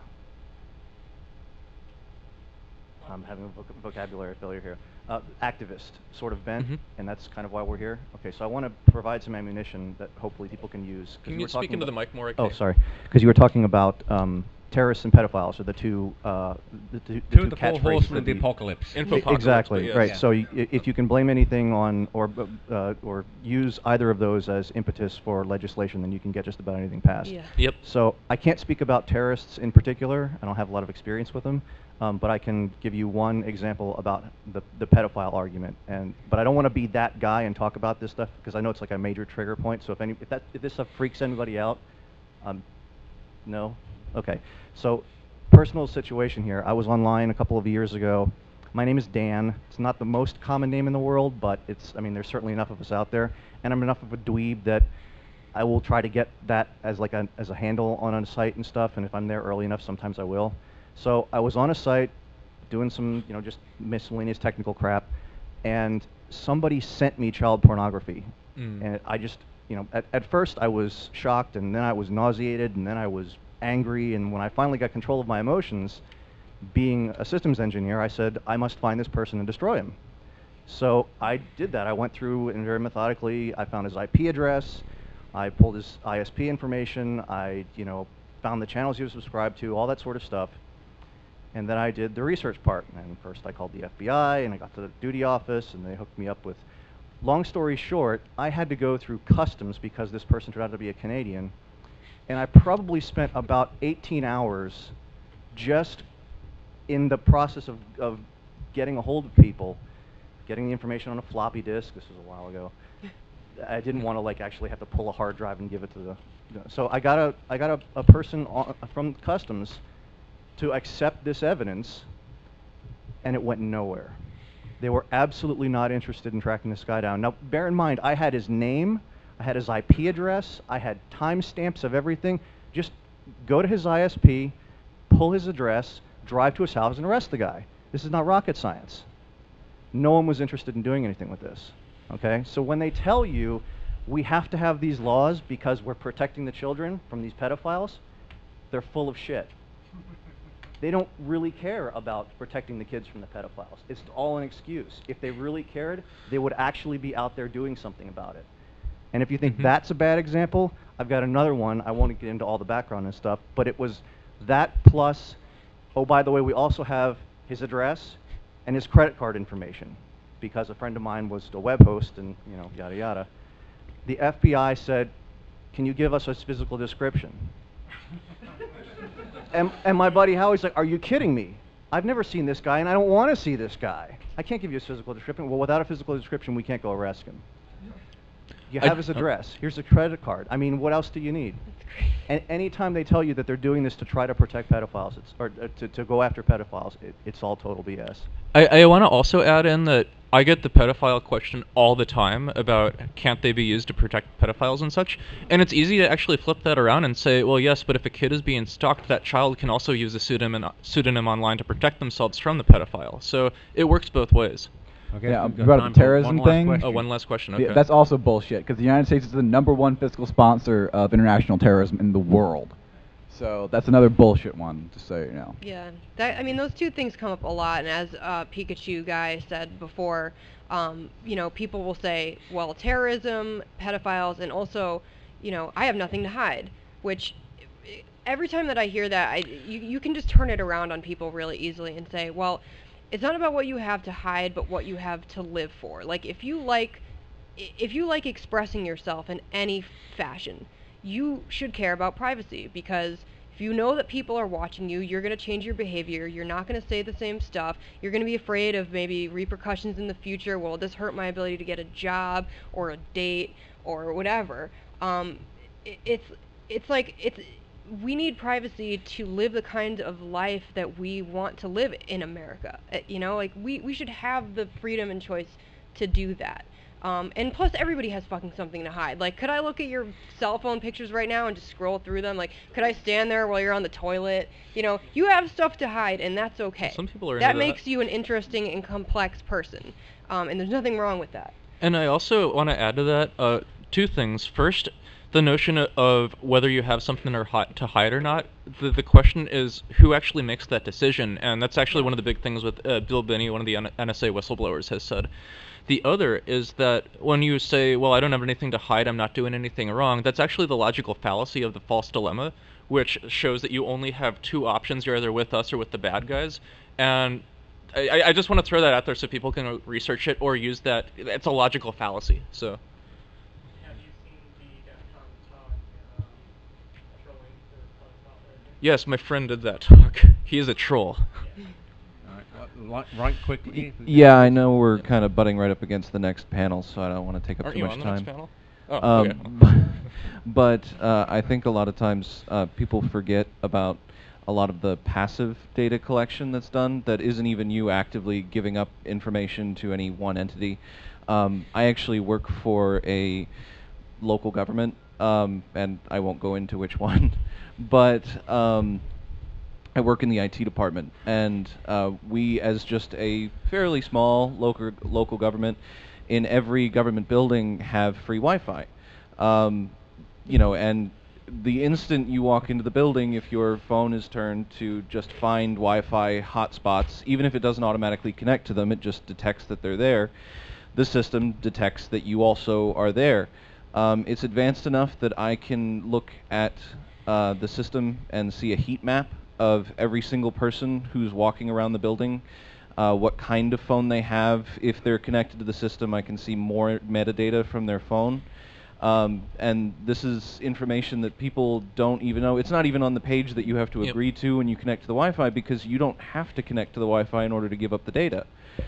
I'm having a voc vocabulary failure here. Uh, activist sort of bent, Mm-hmm. and that's kind of why we're here. Okay, so I want to provide some ammunition that hopefully people can use. Can we you were speak talking into the about- mic more? I Oh, can't- sorry. Because you were talking about um, terrorists and pedophiles are the two, uh, the, the, the Two two of the four catchphrases horsemen of that the we- apocalypse. Infopocalypse, Exactly, but yes. right. Yeah. So y if you can blame anything on, or uh, or use either of those as impetus for legislation, then you can get just about anything passed. Yeah. Yep. So I can't speak about terrorists in particular. I don't have a lot of experience with them, um, but I can give you one example about the the pedophile argument. And but I don't want to be that guy and talk about this stuff because I know it's like a major trigger point. So if any if that if this stuff freaks anybody out, um, no, okay. So personal situation here. I was online a couple of years ago. My name is Dan. It's not the most common name in the world, but it's, I mean, there's certainly enough of us out there. And I'm enough of a dweeb that I will try to get that as like a, as a handle on a site and stuff. And if I'm there early enough, sometimes I will. So I was on a site doing some, you know, just miscellaneous technical crap. And somebody sent me child pornography. Mm. And I just, you know, at, at first I was shocked, and then I was nauseated, and then I was angry, and when I finally got control of my emotions, being a systems engineer, I said, I must find this person and destroy him. So I did that. I went through and very methodically, I found his I P address, I pulled his I S P information, I, you know, found the channels he was subscribed to, all that sort of stuff. And then I did the research part. And first I called the F B I, and I got to the duty office, and they hooked me up with, long story short, I had to go through customs because this person turned out to be a Canadian. And I probably spent about eighteen hours just in the process of, of getting a hold of people, getting the information on a floppy disk. This was a while ago. I didn't want to like actually have to pull a hard drive and give it to the. So I got a I got a, a person on, from customs to accept this evidence, and it went nowhere. They were absolutely not interested in tracking this guy down. Now, bear in mind, I had his name. I had his I P address, I had timestamps of everything. Just go to his I S P, pull his address, drive to his house, and arrest the guy. This is not rocket science. No one was interested in doing anything with this, okay? So when they tell you we have to have these laws because we're protecting the children from these pedophiles, they're full of shit. They don't really care about protecting the kids from the pedophiles. It's all an excuse. If they really cared, they would actually be out there doing something about it. And if you think Mm-hmm. that's a bad example, I've got another one. I won't get into all the background and stuff, but it was that plus, oh, by the way, we also have his address and his credit card information because a friend of mine was a web host and, you know, yada, yada. The F B I said, can you give us a physical description? and, and my buddy Howie's like, are you kidding me? I've never seen this guy, and I don't want to see this guy. I can't give you a physical description. Well, without a physical description, we can't go arrest him. You I- have his address. Here's a credit card. I mean, what else do you need? And anytime they tell you that they're doing this to try to protect pedophiles, it's, or uh, to, to go after pedophiles, it, it's all total B S. I, I want to also add in that I get the pedophile question all the time about can't they be used to protect pedophiles and such. And it's easy to actually flip that around and say, well, yes, but if a kid is being stalked, that child can also use a pseudonym, pseudonym online to protect themselves from the pedophile. So it works both ways. Okay, Yeah, we've got about time the for terrorism one last thing. question. Oh, one last question. Yeah, Okay. that's also bullshit because the United States is the number one fiscal sponsor of international terrorism in the world. So that's another bullshit one, just so you know. Yeah, that I mean those two things come up a lot, and as uh, Pikachu guy said before, um, you know, people will say, well, terrorism, pedophiles, and also, you know, I have nothing to hide. Which, every time that I hear that, I you you can just turn it around on people really easily and say, well, it's not about what you have to hide, but what you have to live for. Like, if you like, i- if you like expressing yourself in any fashion, you should care about privacy, because if you know that people are watching you, you're going to change your behavior, you're not going to say the same stuff, you're going to be afraid of maybe repercussions in the future. Will this hurt my ability to get a job or a date or whatever? Um, i- it's, it's like, it's, we need privacy to live the kind of life that we want to live in America. Uh, You know, like, we, we should have the freedom and choice to do that. Um, and plus, everybody has fucking something to hide. Like, could I look at your cell phone pictures right now and just scroll through them? Like, could I stand there while you're on the toilet? You know, you have stuff to hide, and that's okay. Some people are that into that. makes you an interesting and complex person, um, and there's nothing wrong with that. And I also want to add to that uh, two things. First, the notion o- of whether you have something or hi- to hide or not. The, the question is who actually makes that decision, and that's actually one of the big things with uh, Bill Binney, one of the N- NSA whistleblowers, has said. The other is that when you say, well, I don't have anything to hide, I'm not doing anything wrong, that's actually the logical fallacy of the false dilemma, which shows that you only have two options. You're either with us or with the bad guys. And I, I- I just want to throw that out there so people can research it or use that. It's a logical fallacy. So. Yes, my friend did that talk. He is a troll. Right, right quickly. Yeah, I know we're kind of butting right up against the next panel, so I don't want to take up Aren't too you much on the time. next panel? Oh, um, okay. but uh, I think a lot of times uh, people forget about a lot of the passive data collection that's done that isn't even you actively giving up information to any one entity. Um, I actually work for a local government, um, and I won't go into which one, but um, I work in the I T department, and uh, we, as just a fairly small local local government, in every government building have free Wi-Fi. Um, you know, and the instant you walk into the building, if your phone is turned to just find Wi-Fi hotspots, even if it doesn't automatically connect to them, it just detects that they're there. The system detects that you also are there. Um, it's advanced enough that I can look at uh, the system and see a heat map of every single person who's walking around the building, uh, what kind of phone they have. If they're connected to the system, I can see more metadata from their phone. Um, and this is information that people don't even know. It's not even on the page that you have to Yep. agree to when you connect to the Wi-Fi, because you don't have to connect to the Wi-Fi in order to give up the data.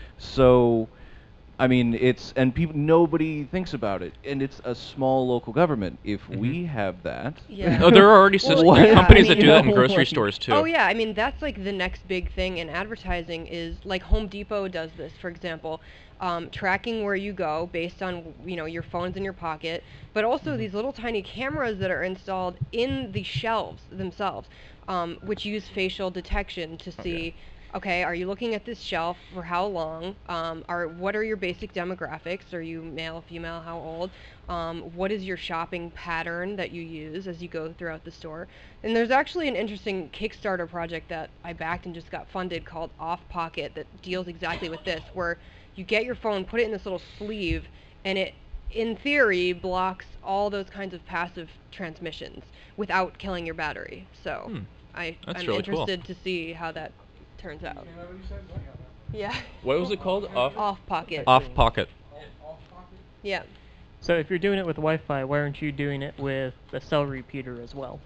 So, I mean, it's, and people, nobody thinks about it, and it's a small local government. If we have that, Yeah. Oh, there are already Well, sys- yeah, companies I that mean, do that in you know, grocery like- stores too. Oh yeah, I mean that's like the next big thing in advertising is like Home Depot does this, for example, um, tracking where you go based on you know your phone's in your pocket, but also these little tiny cameras that are installed in the shelves themselves, um, which use facial detection to see. Okay, are you looking at this shelf for how long? Um, are what are your basic demographics? Are you male, female, how old? Um, what is your shopping pattern that you use as you go throughout the store? And there's actually an interesting Kickstarter project that I backed and just got funded called Off Pocket that deals exactly with this, where you get your phone, put it in this little sleeve, and it, in theory, blocks all those kinds of passive transmissions without killing your battery. So Hmm. I, That's I'm really cool. interested to see how that turns out. Yeah. What was it called? Off. Off Pocket. Off Pocket. Yeah. So if you're doing it with Wi-Fi, why aren't you doing it with a cell repeater as well?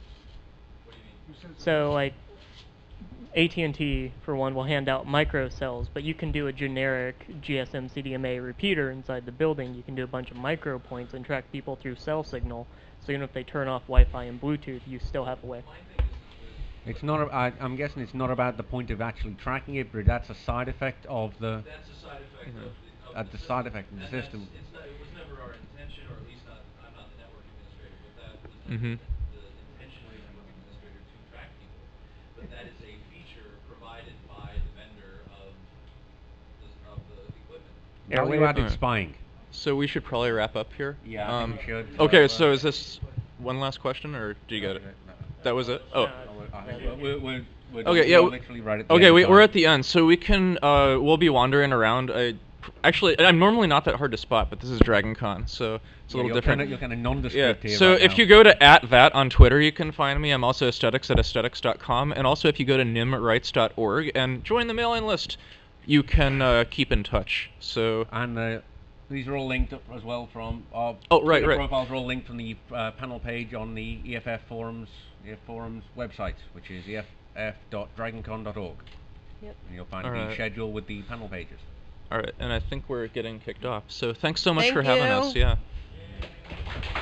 So like A T and T, for one, will hand out micro cells, but you can do a generic G S M C D M A repeater inside the building. You can do a bunch of micro points and track people through cell signal. So even if they turn off Wi-Fi and Bluetooth, you still have a way. It's not. A, I, I'm guessing it's not about the point of actually tracking it, but that's a side effect of the. That's a side effect Mhm. of the, Uh, of the the side system. effect of the And that's- system. It's not, it was never our intention, or at least not, I'm not the network administrator, but that was Mhm. the, the intention of the network administrator to track people. But that is a feature provided by the vendor of the, of the equipment. Value added Alright. spying. So we should probably wrap up here. Yeah, I Um, think we should. Okay, Uh, so is this one last question, or do you get it? That was it. Oh. We're, we're, we're, Okay, yeah. we're w- literally right at the Okay, end, we, so- we're at the end, so we can uh, we'll be wandering around. I, actually, I'm normally not that hard to spot, but this is Dragon Con, so it's a Yeah, little you're different. kinda- you're kinda nondescript yeah. here So right if now. you go to at that on Twitter, you can find me. I'm also aesthetics at aesthetics dot com, and also if you go to nimrights dot org and join the mailing list, you can uh, keep in touch. So and uh, these are all linked up as well from our Oh, right, Twitter right. profiles are all linked from the uh, panel page on the E F F forums E F forums website, which is e f f dot dragoncon dot org. Yep. And you'll find All the right. schedule with the panel pages. All right, and I think we're getting kicked off. So thanks so much Thank for having you. us. Yeah.